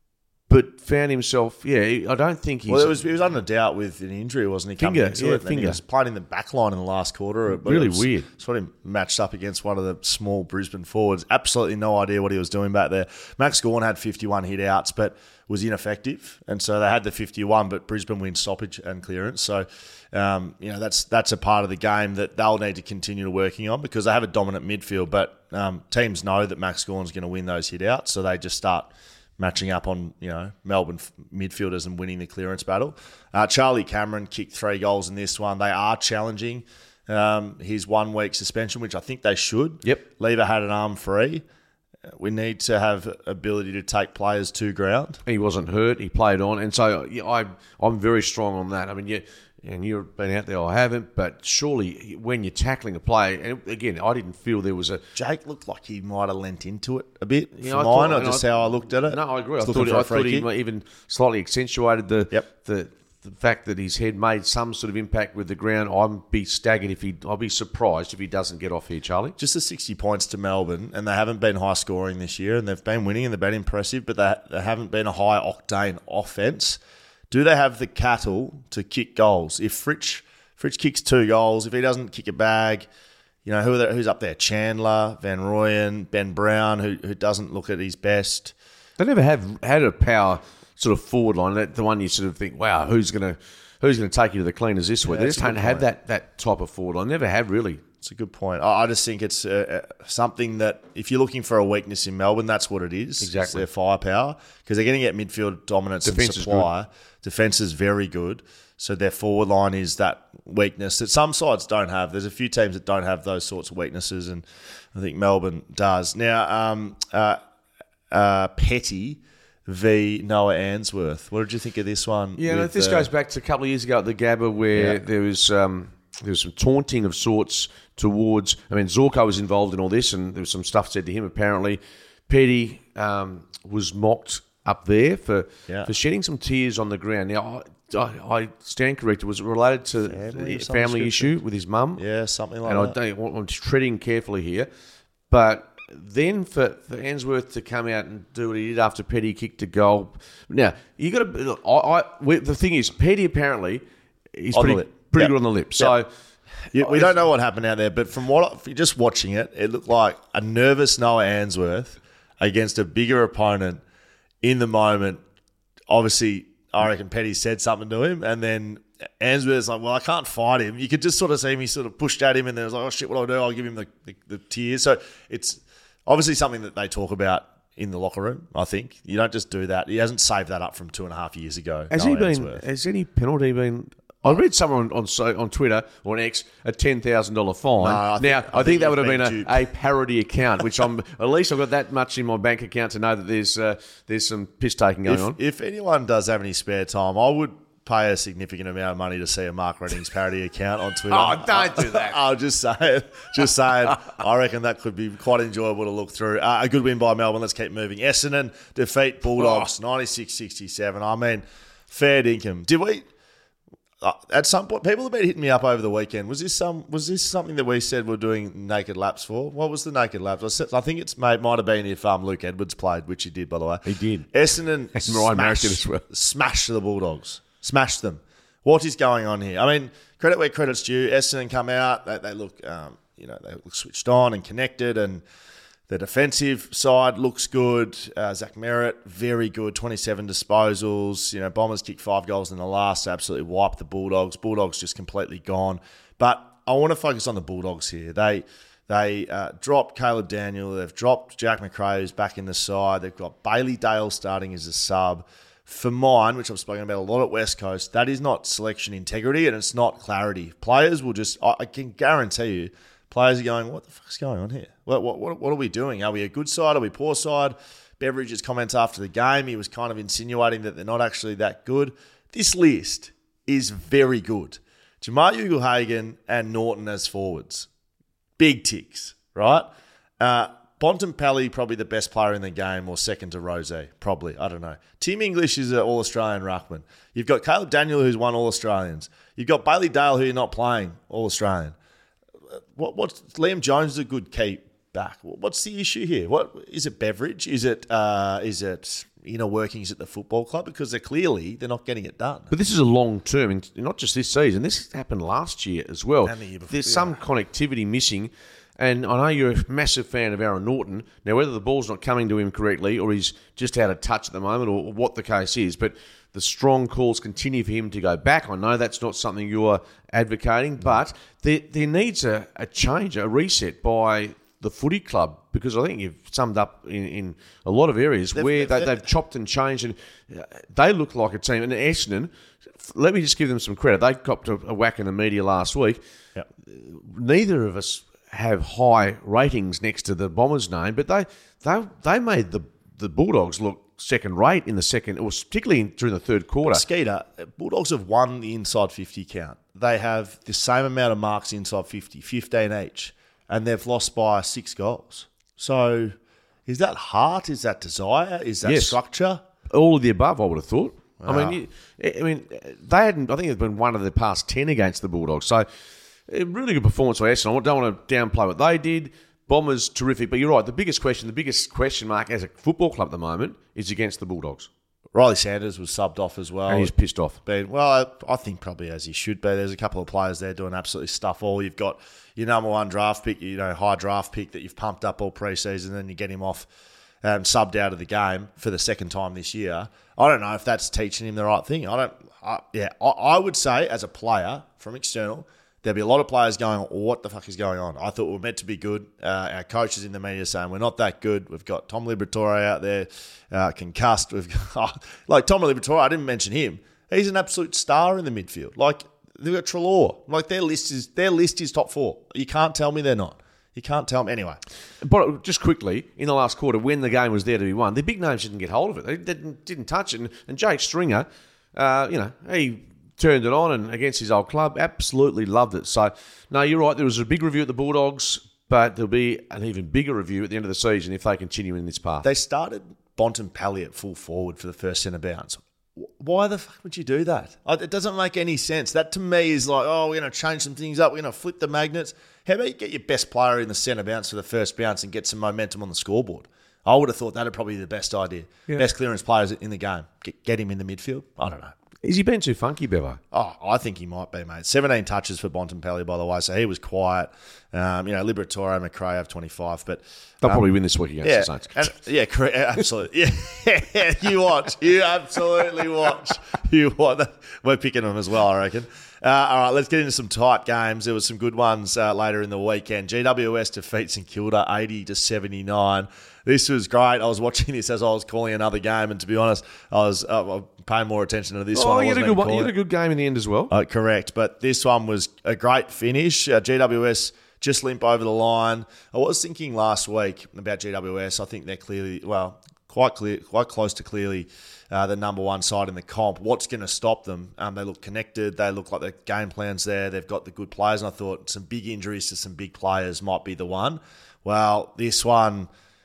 but found himself. Yeah, I don't think he's Well, it was he was under doubt with an injury, wasn't he? coming Finger, into yeah, it? And then finger. He was playing in the back line in the last quarter. But Really it was, weird. Sort of matched up against one of the small Brisbane forwards. Absolutely no idea what he was doing back there. Max Gawn had fifty-one hit outs, but was ineffective, and so they had the fifty-one, but Brisbane win stoppage and clearance. So, um, you know, that's that's a part of the game that they'll need to continue to working on, because they have a dominant midfield, but um, teams know that Max Gawn's going to win those hit outs, so they just start matching up on, you know, Melbourne f- midfielders and winning the clearance battle. Uh, Charlie Cameron kicked three goals in this one. They are challenging um, his one-week suspension, which I think they should. Yep. Lever had an arm free. We need to have ability to take players to ground. He wasn't hurt. He played on, and so yeah, I, I'm very strong on that. I mean, yeah, and you've been out there. I haven't, but surely when you're tackling a play, and again, I didn't feel there was a. Jake looked like he might have lent into it a bit You for know, I mine, thought- or just I- how I looked at it. No, I agree. I Just thought, looking for I a free thought he kick. might even slightly accentuated the Yep. the the fact that his head made some sort of impact with the ground, I'd be staggered if he. I'd be surprised if he doesn't get off here, Charlie. Just the sixty points to Melbourne, and they haven't been high scoring this year, and they've been winning and they've been impressive, but they, they haven't been a high octane offense. Do they have the cattle to kick goals? If Fritsch, Fritsch kicks two goals, if he doesn't kick a bag, you know, who are there, who's up there? Chandler, Van Rooyen, Ben Brown, who who doesn't look at his best. They never have had a power sort of forward line, that the one you sort of think, wow, who's going to who's going to take you to the cleaners this week? Yeah, they just don't have that that type of forward line. Never have really. It's a good point. I I just think it's uh, something that if you're looking for a weakness in Melbourne, that's what it is. Exactly. It's their firepower, because they're going to get midfield dominance Defence and is supply. Defence is very good. So their forward line is that weakness that some sides don't have. There's a few teams that don't have those sorts of weaknesses, and I think Melbourne does. Now, um, uh, uh, Petty v Noah Answorth. What did you think of this one? Yeah, no, with, this uh, goes back to a couple of years ago at the Gabba where Yeah. there was um, there was some taunting of sorts towards. I mean, Zorko was involved in all this, and there was some stuff said to him. Apparently, Petty um, was mocked up there for Yeah. for shedding some tears on the ground. Now, I, I, I stand corrected. Was it related to Family a or some family description? issue with his mum? Yeah, something like and that. I don't, I'm treading carefully here, but then for, for Answorth to come out and do what he did after Petty kicked a goal. Now you got to. I, I we, the thing is, Petty apparently is On the pretty lip. pretty Yep. good on the lip. So Yep. Yeah, we don't know what happened out there, but from what if you're just watching it, it looked like a nervous Noah Answorth against a bigger opponent in the moment. Obviously, I reckon Petty said something to him, and then Answorth's like, well, I can't fight him. You could just sort of see him, he sort of pushed at him, and then was like, oh shit, what do I do? I'll give him the, the, the tears. So it's obviously something that they talk about in the locker room, I think. You don't just do that. He hasn't saved that up from two and a half years ago. has Noah he been? Answorth. Has any penalty been? I read someone on on, so, on Twitter or on X a ten thousand dollar fine. No, I think- now I I think think that would you've have been, been a, duped. a parody account, which I'm at least I've got that much in my bank account to know that there's uh, there's some piss taking going If, on. if anyone does have any spare time, I would pay a significant amount of money to see a Mark Reddings parody account on Twitter. Oh, don't do that. I'll just say it. Just saying, I reckon that could be quite enjoyable to look through. Uh, a good win by Melbourne. Let's keep moving. Essendon defeat Bulldogs Oh. ninety-six sixty-seven. I mean, fair dinkum. Did we... Uh, at some point, people have been hitting me up over the weekend. Was this some? Was this something that we said we're doing naked laps for? What was the naked laps? I, said, I think it's might might have been if um, Luke Edwards played, which he did, by the way. He did. Essendon And Ryan Merrick smashed, did as well. smashed the Bulldogs. Smashed them. What is going on here? I mean, credit where credit's due. Essendon come out. They, they look, um, you know, they look switched on and connected, and the defensive side looks good. Uh, Zach Merritt, very good. twenty-seven disposals. You know, Bombers kicked five goals in the last. Absolutely wiped the Bulldogs. Bulldogs just completely gone. But I want to focus on the Bulldogs here. They they uh, dropped Caleb Daniel. They've dropped Jack McRae, who's back in the side. They've got Bailey Dale starting as a sub. For mine, which I've spoken about a lot at West Coast, that is not selection integrity and it's not clarity. Players will just, I I can guarantee you, players are going, what the fuck's going on here? What, what, what, what are we doing? Are we a good side? Are we poor side? Beveridge's comments after the game, he was kind of insinuating that they're not actually that good. This list is very good. Jamar Ugle-Hagan and Norton as forwards. Big ticks, right? Uh, Bontempelli, probably the best player in the game, or second to Rose, probably. I don't know. Tim English is an All-Australian ruckman. You've got Caleb Daniel, who's won All-Australians. You've got Bailey Dale, who you're not playing All-Australian. What? What's Liam Jones is a good keep back. What's the issue here? What is it? Beveridge? Is it? Uh, is it inner workings at the football club? Because they're clearly they're not getting it done. But this is a long term, and not just this season. This happened last year as well. And the year before, There's yeah. some connectivity missing, and I know you're a massive fan of Aaron Norton. Now, whether the ball's not coming to him correctly, or he's just out of touch at the moment, or what the case is, but the strong calls continue for him to go back. I know that's not something you're advocating, but there there needs a, a change, a reset by the footy club, because I think you've summed up in, in a lot of areas They've- where they, they've- they've chopped and changed, and uh, they look like a team. And Essendon, let me just give them some credit. They copped a, a whack in the media last week. Yep. Neither of us have high ratings next to the Bombers' name, but they they they made the the Bulldogs look second rate in the second, or particularly during the third quarter. Skeeter, Bulldogs have won the inside fifty count. They have the same amount of marks inside fifty, fifteen each, and they've lost by six goals. So is that heart? Is that desire? Is that Yes. structure? All of the above, I would have thought. I mean, you, I mean, they hadn't. I think it's been one of the past ten against the Bulldogs. So, a really good performance by Essendon. I don't want to downplay what they did. Bombers terrific, but you're right. The biggest question, the biggest question mark as a football club at the moment is against the Bulldogs. Riley Sanders was subbed off as well. And he's pissed off. Been, well, I, I think probably as he should be. There's a couple of players there doing absolutely stuff all. You've got your number one draft pick, you know, high draft pick that you've pumped up all preseason, and then you get him off, um, subbed out of the game for the second time this year. I don't know if that's teaching him the right thing. I don't. I, yeah, I, I would say as a player from external, there'll be a lot of players going, what the fuck is going on? I thought we were meant to be good. Uh, our coaches in the media saying we're not that good. We've got Tom Liberatore out there, uh, concussed. We've got, like Tom Liberatore, I didn't mention him. He's an absolute star in the midfield. Like, they've got Treloar. Like, their list is their list is top four. You can't tell me they're not. You can't tell me. Anyway. But just quickly, in the last quarter, when the game was there to be won, the big names didn't get hold of it. They didn't, didn't touch it. And, and Jake Stringer, uh, you know, he turned it on and against his old club, absolutely loved it. So, no, you're right. There was a big review at the Bulldogs, but there'll be an even bigger review at the end of the season if they continue in this path. They started Bontempelli at full forward for the first centre bounce. Why the fuck would you do that? It doesn't make any sense. That to me is like, oh, we're going to change some things up. We're going to flip the magnets. How about you get your best player in the centre bounce for the first bounce and get some momentum on the scoreboard? I would have thought that would probably be the best idea. Yeah. Best clearance players in the game. Get, get him in the midfield. I don't know. Has he been too funky, Bevo? Oh, I think he might be, mate. seventeen touches for Bontempelli, by the way, so he was quiet. Um, you know, Liberatore and McRae have twenty-five, but they'll um, probably win this week against yeah, the Saints. And, yeah, correct, absolutely. Yeah, you watch. You absolutely watch. You watch. We're picking them as well, I reckon. Uh, all right, let's get into some tight games. There was some good ones uh, later in the weekend. G W S defeats St Kilda eighty to seventy-nine. This was great. I was watching this as I was calling another game, and to be honest, I was uh, paying more attention to this oh, one. Oh, you had a good one. You had a good game in the end as well. Uh, correct, but this one was a great finish. Uh, G W S just limp over the line. I was thinking last week about G W S. I think they're clearly, well, quite clear, quite close to clearly uh, the number one side in the comp. What's going to stop them? Um, they look connected. They look like the game plan's there. They've got the good players, and I thought some big injuries to some big players might be the one. Well, this one...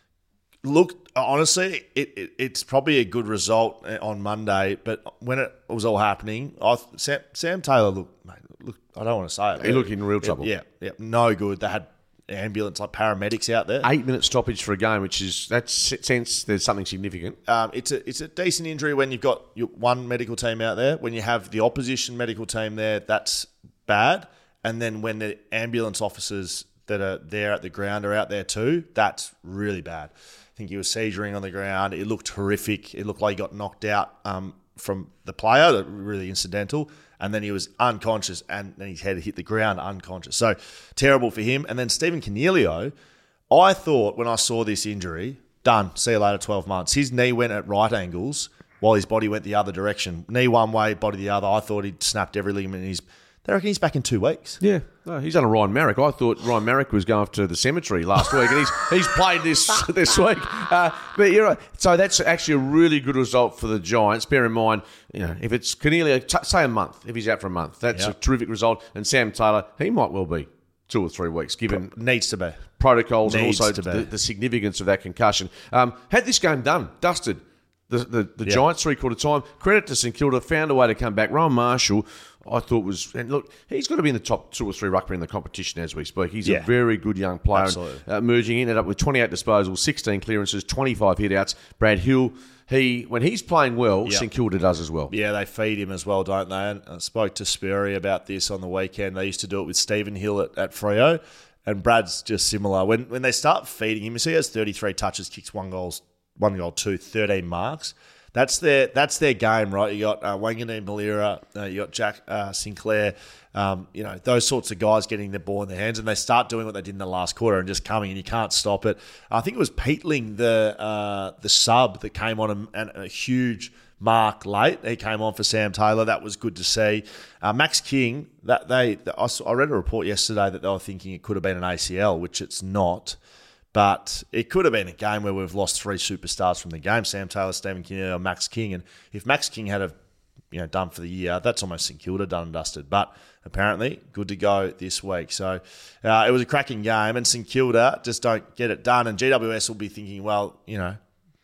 Look, honestly, it, it, it's probably a good result on Monday, but when it was all happening, I, Sam, Sam Taylor looked, mate, look, I don't want to say it. He looked in real trouble. Yeah, yeah, no good. They had ambulance, like paramedics out there. Eight minute stoppage for a game, which is, that sense there's something significant. Um, it's a it's a decent injury when you've got your one medical team out there. When you have the opposition medical team there, that's bad. And then when the ambulance officers that are there at the ground are out there too, that's really bad. I think he was seizuring on the ground. It looked horrific. It looked like he got knocked out um, from the player, really incidental. And then he was unconscious, and then his head hit the ground unconscious. So terrible for him. And then Stephen Coniglio, I thought when I saw this injury, done, see you later, twelve months. His knee went at right angles while his body went the other direction. Knee one way, body the other. I thought he'd snapped every ligament in his... They reckon he's back in two weeks. Yeah, no, he's done a Ryan Marrick. I thought Ryan Marrick was going to the cemetery last week, and he's he's played this this week. Uh, but you're right. So that's actually a really good result for the Giants. Bear in mind, you know, if it's Coniglio, t- say a month, if he's out for a month, that's yep. a terrific result. And Sam Taylor, he might well be two or three weeks, given needs to be protocols needs and also the, the significance of that concussion. Um, had this game done, dusted. The the, the yep. Giants three quarter time. Credit to St Kilda, found a way to come back. Rowan Marshall, I thought was, and look, he's got to be in the top two or three ruckman in the competition as we speak. He's yeah. a very good young player. Absolutely. And, uh, emerging in, ended up with twenty-eight disposals, sixteen clearances, twenty-five hit-outs. Brad Hill, he when he's playing well, yep. St Kilda does as well. Yeah, they feed him as well, don't they? And I spoke to Spurrier about this on the weekend. They used to do it with Stephen Hill at, at Freo, and Brad's just similar. When when they start feeding him, you see he has thirty-three touches, kicks one goals, one goal, two, thirteen marks. That's their that's their game, right? You got uh, Wanganeen Malira, uh, you got Jack uh, Sinclair, um, you know, those sorts of guys getting the ball in their hands, and they start doing what they did in the last quarter and just coming, and you can't stop it. I think it was Peatling, the uh, the sub that came on a, a huge mark late. He came on for Sam Taylor. That was good to see. Uh, Max King, that they I read a report yesterday that they were thinking it could have been an A C L, which it's not. But it could have been a game where we've lost three superstars from the game: Sam Taylor, Stephen Coniglio, Max King. And if Max King had a, you know, done for the year, that's almost St Kilda done and dusted. But apparently, good to go this week. So uh, it was a cracking game, and St Kilda just don't get it done. And G W S will be thinking, well, you know,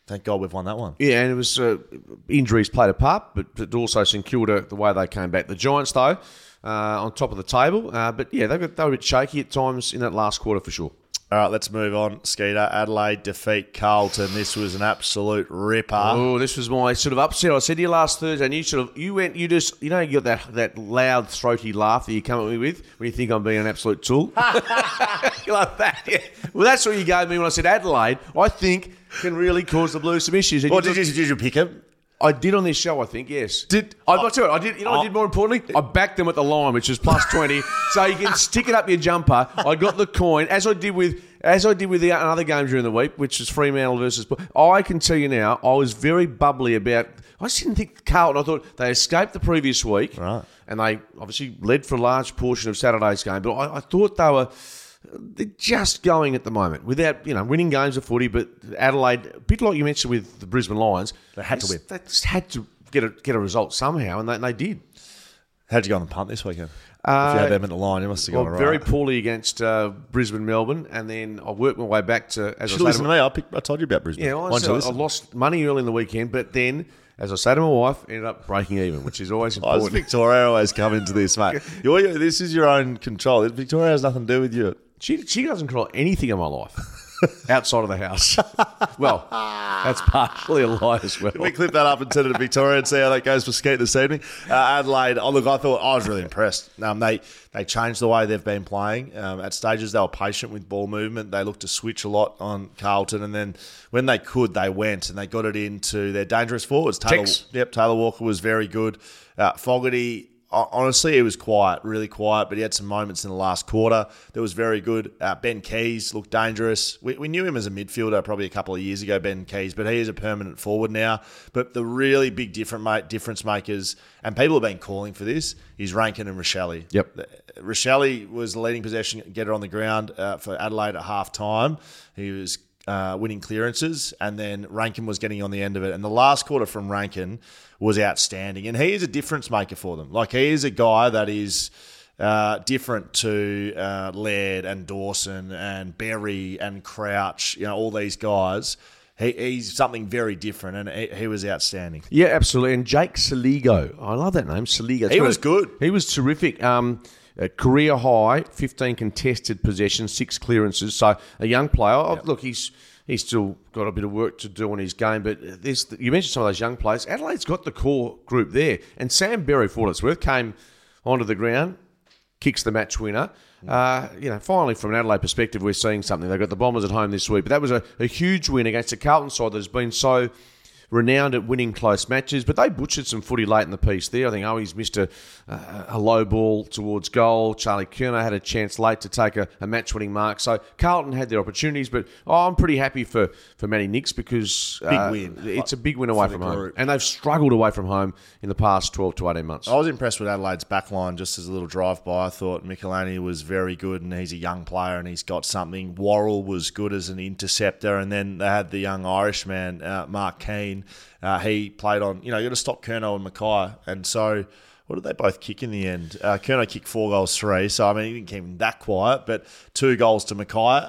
Thank God we've won that one. Yeah, and it was uh, injuries played a part, but, but also St Kilda, the way they came back. The Giants, though, uh, on top of the table. Uh, but yeah, they, got, they were a bit shaky at times in that last quarter for sure. All right, let's move on. Skeeter, Adelaide defeat Carlton. This was an absolute ripper. Oh, this was my sort of upset. I said to you last Thursday, and you sort of, you went, you just, you know, you got that, that loud, throaty laugh that you come at me with when you think I'm being an absolute tool. You like that, yeah. Well, that's what you gave me when I said Adelaide, I think, can really cause the Blues some issues. And What, you did, you, did you pick him? I did on this show, I think, yes. Did I, I'll tell you what, I did, you know what I Oh. did more importantly? I backed them at the line, which is plus twenty. So you can stick it up your jumper. I got the coin, as I did with as I did with the another game during the week, which is Fremantle versus... I can tell you now, I was very bubbly about... I just didn't think Carlton... I thought they escaped the previous week. Right. And they obviously led for a large portion of Saturday's game. But I, I thought they were... They're just going at the moment without, you know, winning games of footy. But Adelaide, a bit like you mentioned with the Brisbane Lions... They had to win. They just had to get a, get a result somehow, and they, and they did. How'd you go on the punt this weekend? Uh, if you had them at the line, you must have gone Well, all very right. poorly against uh, Brisbane, Melbourne, and then I worked my way back to... As You I should say listen to to me. I, picked, I told you about Brisbane. Yeah, Why I, don't said, you I listen? lost money early in the weekend, but then, as I say to my wife, ended up breaking even, which is always Oh, it's important. Victoria always come into this, mate. You're, you're- this is your own control. Victoria has nothing to do with you. She, she doesn't control anything in my life outside of the house. Well, that's partially a lie as well. Can we clip that up and send it to Victoria and see how that goes for Skeet this evening? Uh, Adelaide, oh, look, I thought I was really impressed. Um, they they changed the way they've been playing. Um, at stages, they were patient with ball movement. They looked to switch a lot on Carlton, and then when they could, they went and they got it into their dangerous forwards. Taylor, Tex. yep, Taylor Walker was very good. Uh, Fogarty. Honestly, it was quiet, really quiet, but he had some moments in the last quarter that was very good. Uh, Ben Keys looked dangerous. We, we knew him as a midfielder probably a couple of years ago, Ben Keys, but he is a permanent forward now. But the really big different mate, difference makers, and people have been calling for this, is Rankin and Rochelle. Yep. Rochelle was the leading possession getter on the ground uh, for Adelaide at half time. He was Uh, winning clearances, and then Rankin was getting on the end of it. And the last quarter from Rankin was outstanding. And he is a difference maker for them. Like, he is a guy that is uh, different to uh, Laird and Dawson and Berry and Crouch, you know, all these guys. He, he's something very different, and he, he was outstanding. Yeah, absolutely. And Jake Saligo. I love that name, Saligo. It's He got was a- good. He was terrific. Um, a career high, fifteen contested possessions, six clearances. So a young player. Oh, look, he's he's still got a bit of work to do on his game. But there's, you mentioned some of those young players. Adelaide's got the core group there. And Sam Berry, for what it's worth, came onto the ground, kicks the match winner. Uh, you know, finally, from an Adelaide perspective, we're seeing something. They've got the Bombers at home this week. But that was a, a huge win against a Carlton side that's been so renowned at winning close matches, but they butchered some footy late in the piece there. I think Owies missed a, a, a low ball towards goal. Charlie Curnow had a chance late to take a, a match-winning mark. So Carlton had their opportunities, but oh, I'm pretty happy for, for Matty Nicks because Big uh, win. it's a big win away For from the home. group. And they've struggled away from home in the past twelve to eighteen months. I was impressed with Adelaide's backline just as a little drive-by. I thought Michelini was very good, and he's a young player, and he's got something. Worrell was good as an interceptor, and then they had the young Irishman, uh, Mark Keane. Uh, he played on, you know, you got to stop Curnow and Mackay, and so what did they both kick in the end? Uh, Curnow kicked four goals, three, so I mean, he didn't keep him that quiet, but two goals to Mackay.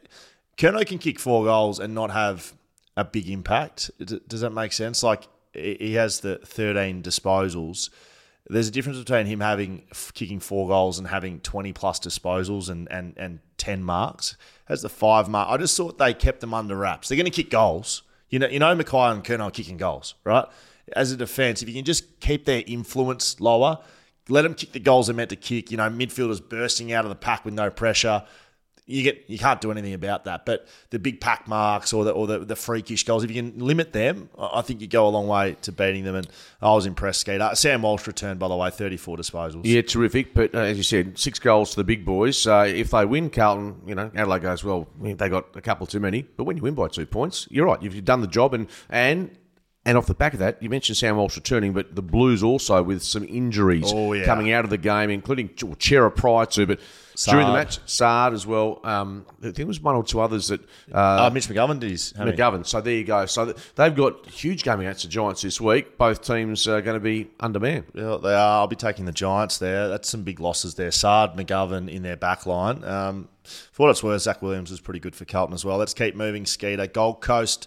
Curnow can kick four goals and not have a big impact. Does that make sense? Like, he has the thirteen disposals. There's a difference between him having kicking four goals and having twenty plus disposals and, and, and ten marks. Has the five mark. I just thought they kept them under wraps. They're going to kick goals. You know, you know, Mackay and Curnow are kicking goals, right? As a defence, if you can just keep their influence lower, let them kick the goals they're meant to kick. You know, midfielders bursting out of the pack with no pressure. You get you can't do anything about that. But the big pack marks or the or the, the freakish goals, if you can limit them, I think you go a long way to beating them. And I was impressed, Skeeter. Sam Walsh returned, by the way, thirty-four disposals. Yeah, terrific. But uh, as you said, six goals to the big boys. Uh, if they win, Carlton, you know, Adelaide goes, well, they got a couple too many. But when you win by two points, you're right. You've done the job. And and and off the back of that, you mentioned Sam Walsh returning, but the Blues also with some injuries Oh, yeah. coming out of the game, including Chera prior to, but during the match, Saad as well. Um, I think there was one or two others that... Uh, Uh, Mitch McGovern did his. hadn't he? McGovern. So there you go. So th- they've got a huge game against the Giants this week. Both teams are going to be undermanned. Yeah, they are. I'll be taking the Giants there. That's some big losses there. Saad, McGovern in their back line. Um, for what it's worth, Zach Williams is pretty good for Carlton as well. Let's keep moving, Skeeter. Gold Coast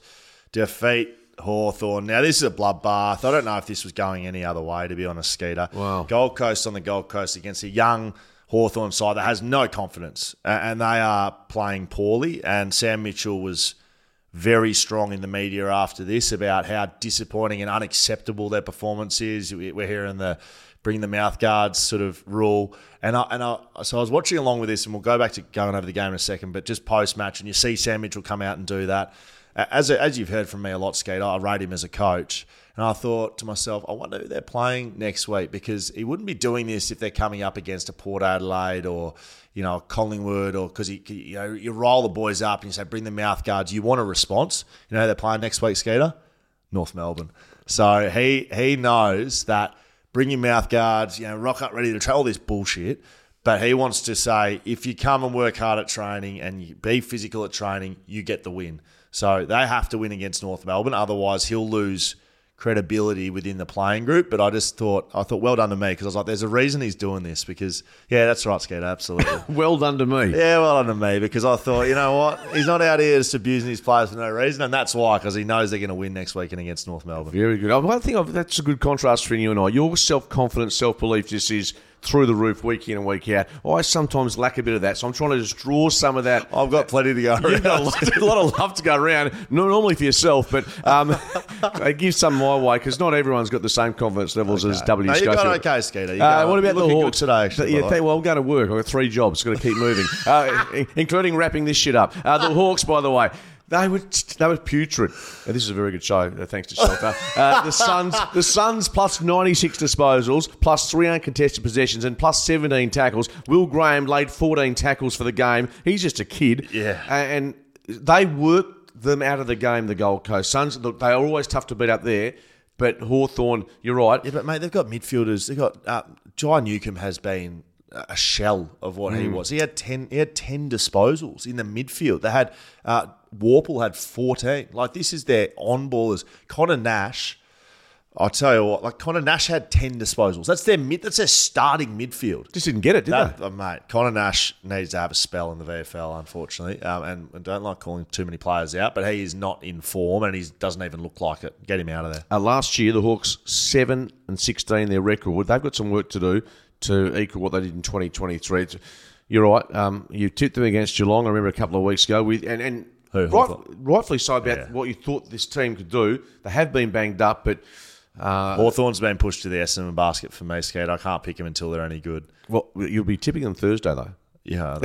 defeat Hawthorn. Now, this is a bloodbath. I don't know if this was going any other way, to be honest, Skeeter. Wow. Gold Coast on the Gold Coast against a young Hawthorn side that has no confidence, and they are playing poorly. And Sam Mitchell was very strong in the media after this about how disappointing and unacceptable their performance is. We're hearing the bring the mouth guards sort of rule. And I, and I, so I was watching along with this, and we'll go back to going over the game in a second, but just post-match, and you see Sam Mitchell come out and do that. As as you've heard from me a lot, Skate, I rate him as a coach. And I thought to myself, I wonder who they're playing next week, because he wouldn't be doing this if they're coming up against a Port Adelaide or, you know, Collingwood, or because he, you know, you roll the boys up and you say, bring the mouth guards. You want a response. You know who they're playing next week, Skeeter? North Melbourne. So he he knows that bring your mouth guards, you know, rock up ready to try all this bullshit. But he wants to say, if you come and work hard at training and you be physical at training, you get the win. So they have to win against North Melbourne. Otherwise, he'll lose credibility within the playing group. But I just thought, I thought, well done to me, because I was like, there's a reason he's doing this. Because, yeah, that's right, Skeeter, absolutely. Well done to me. Yeah, well done to me, because I thought, you know what? He's not out here just abusing his players for no reason. And that's why, because he knows they're going to win next weekend against North Melbourne. Very good. I think I've, that's a good contrast between you and I. Your self-confidence, self-belief just is through the roof week in and week out. I sometimes lack a bit of that, so I'm trying to just draw some of that. I've got plenty to go around. You've got a lot, a lot of love to go around, not normally for yourself, but um, I give some my way, because not everyone's got the same confidence levels Okay. as W. No, you Schofield. got okay, Skeeter. You Uh, got- what about you're the looking good Hawks today, actually, Yeah, by the th- way. well, I'm going to work. I've got three jobs. Got to keep moving, uh, including wrapping this shit up. Uh, the Hawks, by the way. They were they were putrid. And this is a very good show, uh, thanks to Shelter. Uh, the Suns, the Suns plus ninety-six disposals, plus three uncontested possessions, and plus seventeen tackles. Will Graham laid fourteen tackles for the game. He's just a kid. Yeah. And they worked them out of the game, the Gold Coast Suns. Look, they are always tough to beat up there. But Hawthorn, you're right. Yeah, but mate, they've got midfielders. They've got uh, Jai Newcomb has been a shell of what Mm. he was. He had ten. He had ten disposals in the midfield. They had uh, Warple had fourteen. Like, this is their on ballers. Connor Nash. I'll tell you what. Like, Connor Nash had ten disposals. That's their mid. That's their starting midfield. Just didn't get it, did That, they? uh, mate, Connor Nash needs to have a spell in the V F L, unfortunately. Um, and I don't like calling too many players out, but he is not in form, and he doesn't even look like it. Get him out of there. Uh, last year, the Hawks seven and sixteen, their record. They've got some work to do to equal what they did in twenty twenty-three. It's, you're right. Um, you tipped them against Geelong. I remember a couple of weeks ago with and and Who, right, Hawthorn? rightfully so about Yeah. what you thought this team could do. They have been banged up, but uh, Hawthorn's been pushed to the Essendon basket for me, Skate. I can't pick them until they're any good. well, you'll be tipping them Thursday though. Yeah,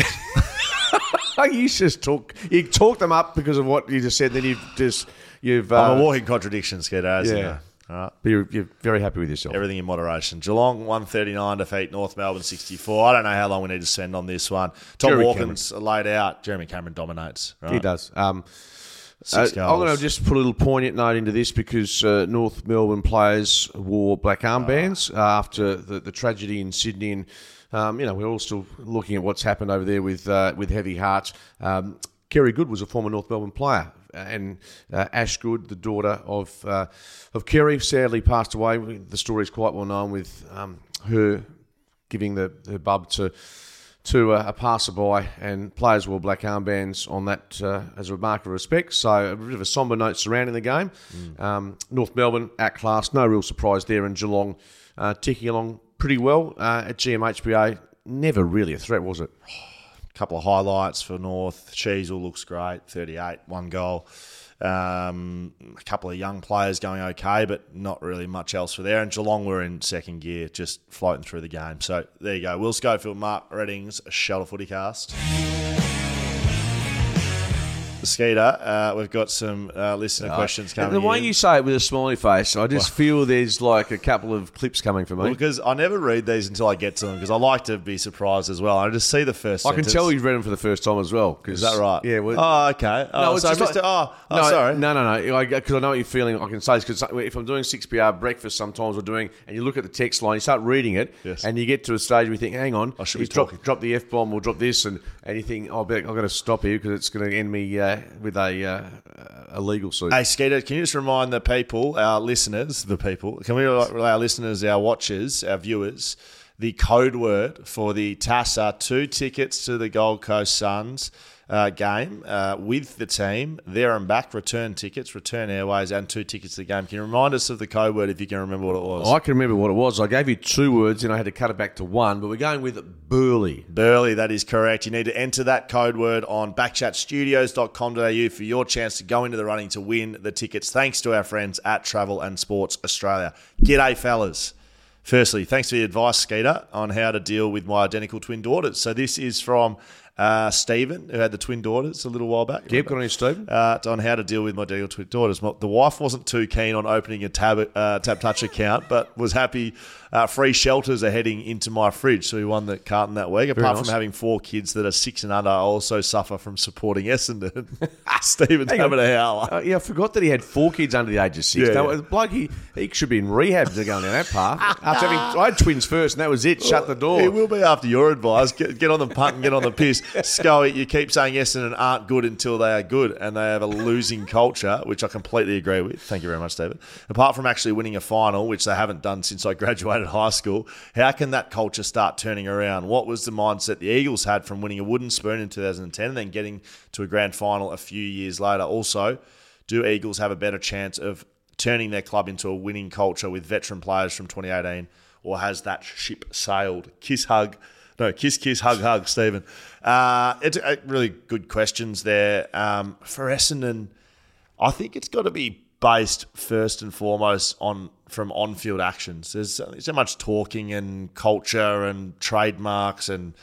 that's, You just talk. You talk them up because of what you just said. Then you've just you've. Uh, I'm a walking contradiction, Skate, as you yeah. know. All right. but you're, you're very happy with yourself. Everything in moderation. Geelong one thirty-nine defeat North Melbourne sixty-four. I don't know how long we need to spend on this one. Tom Jeremy Hawkins laid out. Jeremy Cameron dominates. Right? He does. Um, Six Uh, I'm goals. going to just put a little poignant note into this because uh, North Melbourne players wore black armbands uh, after the, the tragedy in Sydney. And, um, you know, we're all still looking at what's happened over there with uh, with Heavy Hearts. Um, Kerry Good was a former North Melbourne player. And uh, Ash Good, the daughter of uh, of Kerry, sadly passed away. The story is quite well known with um, her giving the her bub to to a, a passerby, and players wore black armbands on that uh, as a mark of respect. So a bit of a sombre note surrounding the game. Mm. Um, North Melbourne at class, no real surprise there, and Geelong uh, ticking along pretty well uh, at G M H B A. Never really a threat, was it? Couple of highlights for North. Cheezel looks great, thirty-eight, one goal. Um, a couple of young players going okay, but not really much else for there. And Geelong were in second gear, just floating through the game. So there you go. Will Schofield, Mark Reddings, Shelter Footy Cast. Skeeter, uh, we've got some uh, listener questions coming The way in. you say it with a smiley face, I just feel there's like a couple of clips coming for me. Well, because I never read these until I get to them, because I like to be surprised as well. I just see the first I can sentence. tell you've read them for the first time as well. Is that right? Yeah. Well, oh, okay. Oh, it's so just Mister like- oh, oh, no, sorry. No, no, no. Because I, I know what you're feeling. I can say because if I'm doing six P R breakfast, sometimes we're doing, and you look at the text line, you start reading it, Yes. and you get to a stage where you think, hang on, I should he's be dropped talking. drop the F bomb or drop this, and, and you think, oh, I've got to stop here because it's going to end me uh, with a uh, a legal suit. Hey, Skeeter, can you just remind the people, our listeners, the people, can we allow our listeners, our watchers, our viewers, the code word for the T A S S A, two tickets to the Gold Coast Suns, uh, game uh, with the team, there and back, return tickets, return airways, and two tickets to the game. Can you remind us of the code word if you can remember what it was? I can remember what it was. I gave you two words and I had to cut it back to one, but we're going with Burley. Burley, that is correct. You need to enter that code word on backchat studios dot com dot a u for your chance to go into the running to win the tickets, thanks to our friends at Travel and Sports Australia. G'day, fellas. Firstly, thanks for the advice, Skeeter, on how to deal with my identical twin daughters. So this is from uh, Stephen, who had the twin daughters a little while back. Yep, good on you, Stephen. Uh, on how to deal with my identical twin daughters. The wife wasn't too keen on opening a Tab uh, Tap Touch account, but was happy uh, free shelters are heading into my fridge. So we won the carton that week. Apart nice. from having four kids that are six and under, I also suffer from supporting Essendon. Stephen's Hang having on. a howler. Uh, yeah, I forgot that he had four kids under the age of six. Yeah, Now, yeah. the bloke, he, he should be in rehab to going down that path. After having, I had twins first, and that was it. Shut the door. It will be after your advice. Get, get on the punt and get on the piss. Scully, you keep saying Essendon aren't good until they are good, and they have a losing culture, which I completely agree with. Thank you very much, David. Apart from actually winning a final, which they haven't done since I graduated high school, how can that culture start turning around? What was the mindset the Eagles had from winning a wooden spoon in two thousand ten and then getting to a grand final a few years later? Also, do Eagles have a better chance of turning their club into a winning culture with veteran players from twenty eighteen, or has that ship sailed? Kiss, hug. No, kiss, kiss, hug, hug, Stephen. Uh, it's a, really good questions there. Um, for Essendon, I think it's got to be based first and foremost on from on-field actions. There's so much talking and culture and trademarks and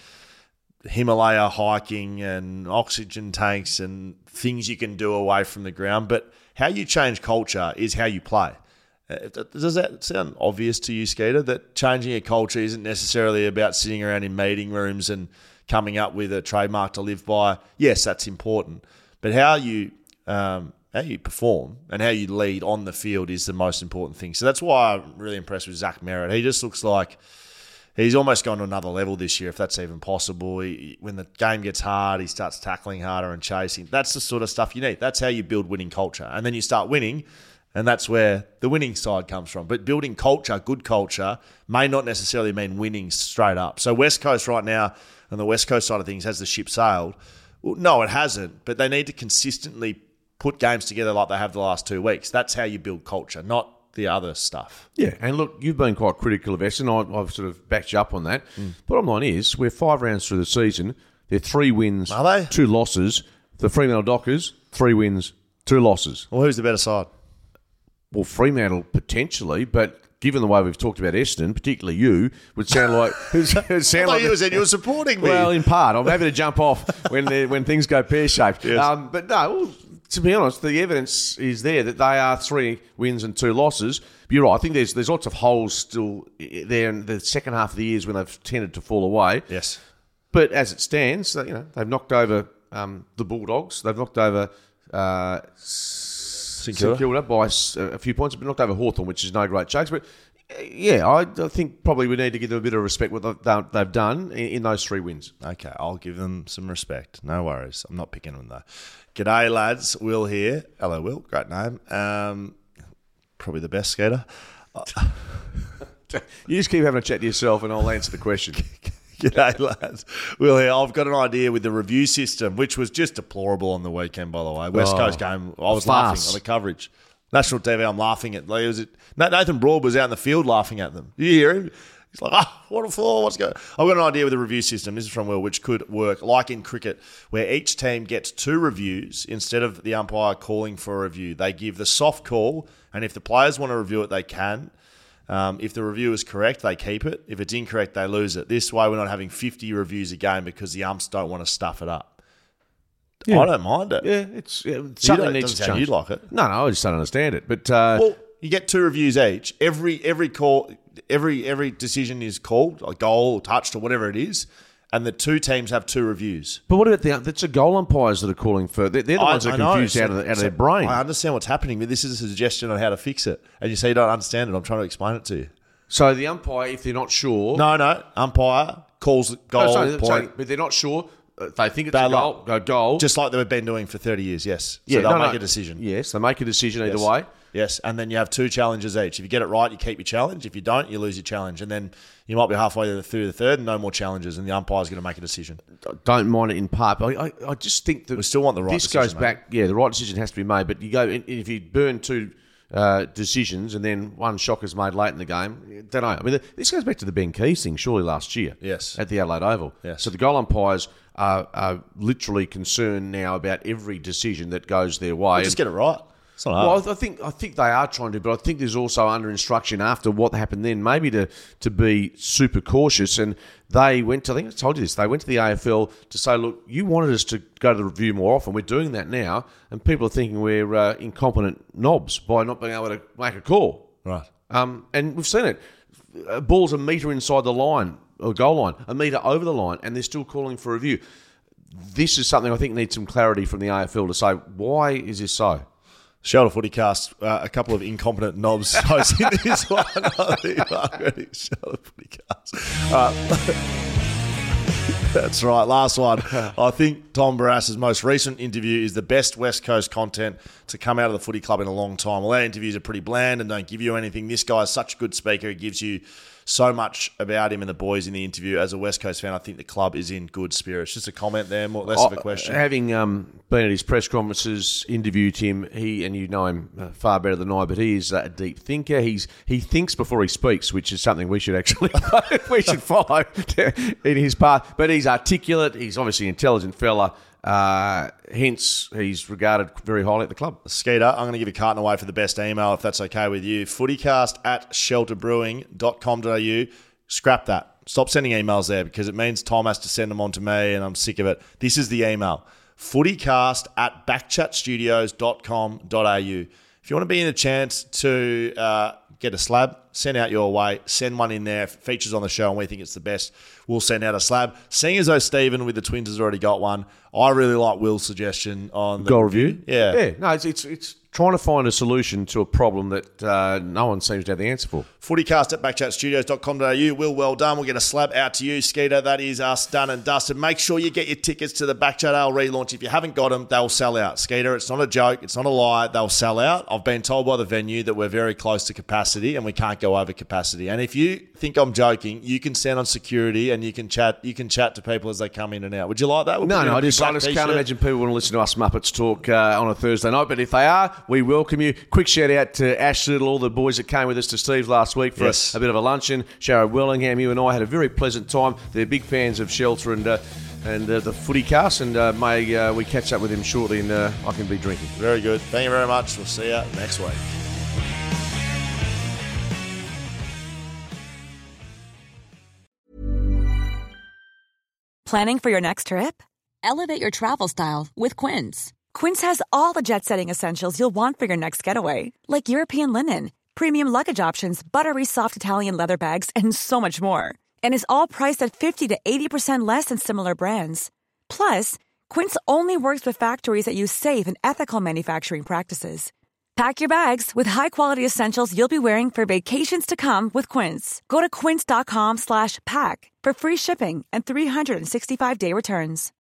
Himalaya hiking and oxygen tanks and things you can do away from the ground. But how you change culture is how you play. Uh, Does that sound obvious to you, Skeeter, that changing a culture isn't necessarily about sitting around in meeting rooms and coming up with a trademark to live by? Yes, that's important. But how you um, how you perform and how you lead on the field is the most important thing. So that's why I'm really impressed with Zach Merritt. He just looks like he's almost gone to another level this year, if that's even possible. He, when the game gets hard, he starts tackling harder and chasing. That's the sort of stuff you need. That's how you build winning culture. And then you start winning, and that's where the winning side comes from. But building culture, good culture, may not necessarily mean winning straight up. So West Coast right now, on the West Coast side of things, has the ship sailed? Well, no, it hasn't. But they need to consistently put games together like they have the last two weeks. That's how you build culture, not the other stuff. Yeah, and look, you've been quite critical of Essendon. I- I've sort of backed you up on that. Mm. Bottom line is, we're five rounds through the season. They're three wins, Are they? two losses. The Fremantle Dockers, three wins, two losses. Well, who's the better side? Well, Fremantle potentially, but given the way we've talked about Essendon, particularly you, would sound like it sound I thought like you said you were supporting me. Well, in part, I'm happy to jump off when they- when things go pear shaped. Yes. Um, but no, well, to be honest, the evidence is there that they are three wins and two losses. But you're right. I think there's there's lots of holes still there in the second half of the years when they've tended to fall away. Yes. But as it stands, you know, they've knocked over um, the Bulldogs. They've knocked over uh, St Kilda. Kilda by s- a few points, but knocked over Hawthorn, which is no great chase. But uh, yeah, I, I think probably we need to give them a bit of respect what they've, they've done in, in those three wins. Okay, I'll give them some respect. No worries. I'm not picking them, though. G'day, lads. Will here. Hello, Will. Great name. Um, probably the best skater. You just keep having a chat to yourself and I'll answer the question. G'day, lads. Will here. I've got an idea with the review system, which was just deplorable on the weekend, by the way. West Oh, Coast game, I was farce. laughing on the coverage. National T V, I'm laughing at. Like, it was, Nathan Broad was out in the field laughing at them. Did you hear him? He's like, oh, what a floor, what's going on? I've got an idea with the review system. This is from Will, which could work like in cricket, where each team gets two reviews instead of the umpire calling for a review. They give the soft call, and if the players want to review it, they can. Um, if the review is correct, they keep it. If it's incorrect, they lose it. This way, we're not having fifty reviews a game because the umps don't want to stuff it up. Yeah. I don't mind it. Yeah, it's yeah, You something don't- needs doesn't to sound change. you like it. No, no, I just don't understand it. But uh, Well, you get two reviews each. Every every call, every every decision is called a goal, or touched, or whatever it is, and the two teams have two reviews. but what about the that's the goal umpires that are calling for? They're, they're the ones that I are know. confused So- out of the, out of so their brain. I understand what's happening, but this is a suggestion on how to fix it. And you say you don't understand it. I'm trying to explain it to you. So the umpire, if they're not sure, No, no. Umpire calls the goal, No, sorry, point, sorry, but they're not sure. uh, They think it's Bad a goal. luck. Go goal. just like they've been doing for thty years, yes. So yeah, they'll no, make no. a decision. Yes, they make a decision either Yes. way. Yes, and then you have two challenges each. If you get it right, you keep your challenge. If you don't, you lose your challenge. And then you might be halfway through the third and no more challenges, and the umpire's going to make a decision. Don't mind it in part, but I, I, I just think that we still want the right this decision. This goes back, yeah, the right decision has to be made, but you go, if you burn two uh, decisions and then one shocker's made late in the game, don't know. I mean, this goes back to the Ben Keys thing, surely last year. Yes. At the Adelaide Oval. Yes. So the goal umpires are, are literally concerned now about every decision that goes their way. We'll just get it right. It's not hard. Well, I think I think they are trying to, but I think there's also under instruction after what happened then, maybe to, to be super cautious. And they went to, I think I told you this, they went to the A F L to say, look, you wanted us to go to the review more often. We're doing that now. And people are thinking we're uh, incompetent knobs by not being able to make a call. Right. Um, and we've seen it. A ball's a metre inside the line, or goal line, a metre over the line, and they're still calling for review. This is something I think needs some clarity from the A F L to say, why is this so? Shelter Footycast, uh, a couple of incompetent knobs hosting this one. Shelter Footycast. All right. That's right. Last one. I think Tom Barrass's most recent interview is the best West Coast content to come out of the footy club in a long time. Well, our interviews are pretty bland and don't give you anything. This guy's such a good speaker. He gives you so much about him and the boys in the interview. As a West Coast fan, I think the club is in good spirits. Just a comment there, more less of a question. Having um, been at his press conferences, interviewed him, he and you know him uh, far better than I, but he is a deep thinker. He's he thinks before he speaks, which is something we should actually we should follow in his path. But he's articulate. He's obviously an intelligent fella. Uh, hence, he's regarded very highly at the club. Skeeter, I'm going to give you Carton away for the best email, if that's okay with you. Footycast at shelter brewing dot com dot a u. Scrap that. Stop sending emails there because it means Tom has to send them on to me and I'm sick of it. This is the email. Footycast at backchat studios dot com dot a u. If you want to be in a chance to uh, get a slab, send out your way. Send one in there. If it features on the show and we think it's the best, we'll send out a slab. Seeing as though Stephen with the Twins has already got one, I really like Will's suggestion on the goal review. Yeah. Yeah. No, it's, it's, it's trying to find a solution to a problem that uh, no one seems to have the answer for. Footycast at backchat studios dot com dot a u. Will, well done. We'll get a slab out to you, Skeeter. That is us done and dusted. Make sure you get your tickets to the Backchat Ale relaunch. If you haven't got them, they'll sell out. Skeeter, it's not a joke. It's not a lie. They'll sell out. I've been told by the venue that we're very close to capacity and we can't go over capacity. And if you think I'm joking, you can stand on security and you can chat You can chat to people as they come in and out. Would you like that? We'll no, no, I just, I just can't imagine people want to listen to us Muppets talk uh, on a Thursday night. But if they are, we welcome you. Quick shout out to Ash Little, all the boys that came with us to Steve's last week for yes. a, a bit of a luncheon. Sharon Wellingham, you and I had a very pleasant time. They're big fans of Shelter and uh, and uh, the Footycast, and uh, may uh, we catch up with him shortly and uh, I can be drinking. Very good. Thank you very much. We'll see you next week. Planning for your next trip? Elevate your travel style with Quince. Quince has all the jet-setting essentials you'll want for your next getaway, like European linen, premium luggage options, buttery soft Italian leather bags, and so much more. And is all priced at fifty to eighty percent less than similar brands. Plus, Quince only works with factories that use safe and ethical manufacturing practices. Pack your bags with high-quality essentials you'll be wearing for vacations to come with Quince. Go to quince dot com slash pack for free shipping and three sixty-five day returns.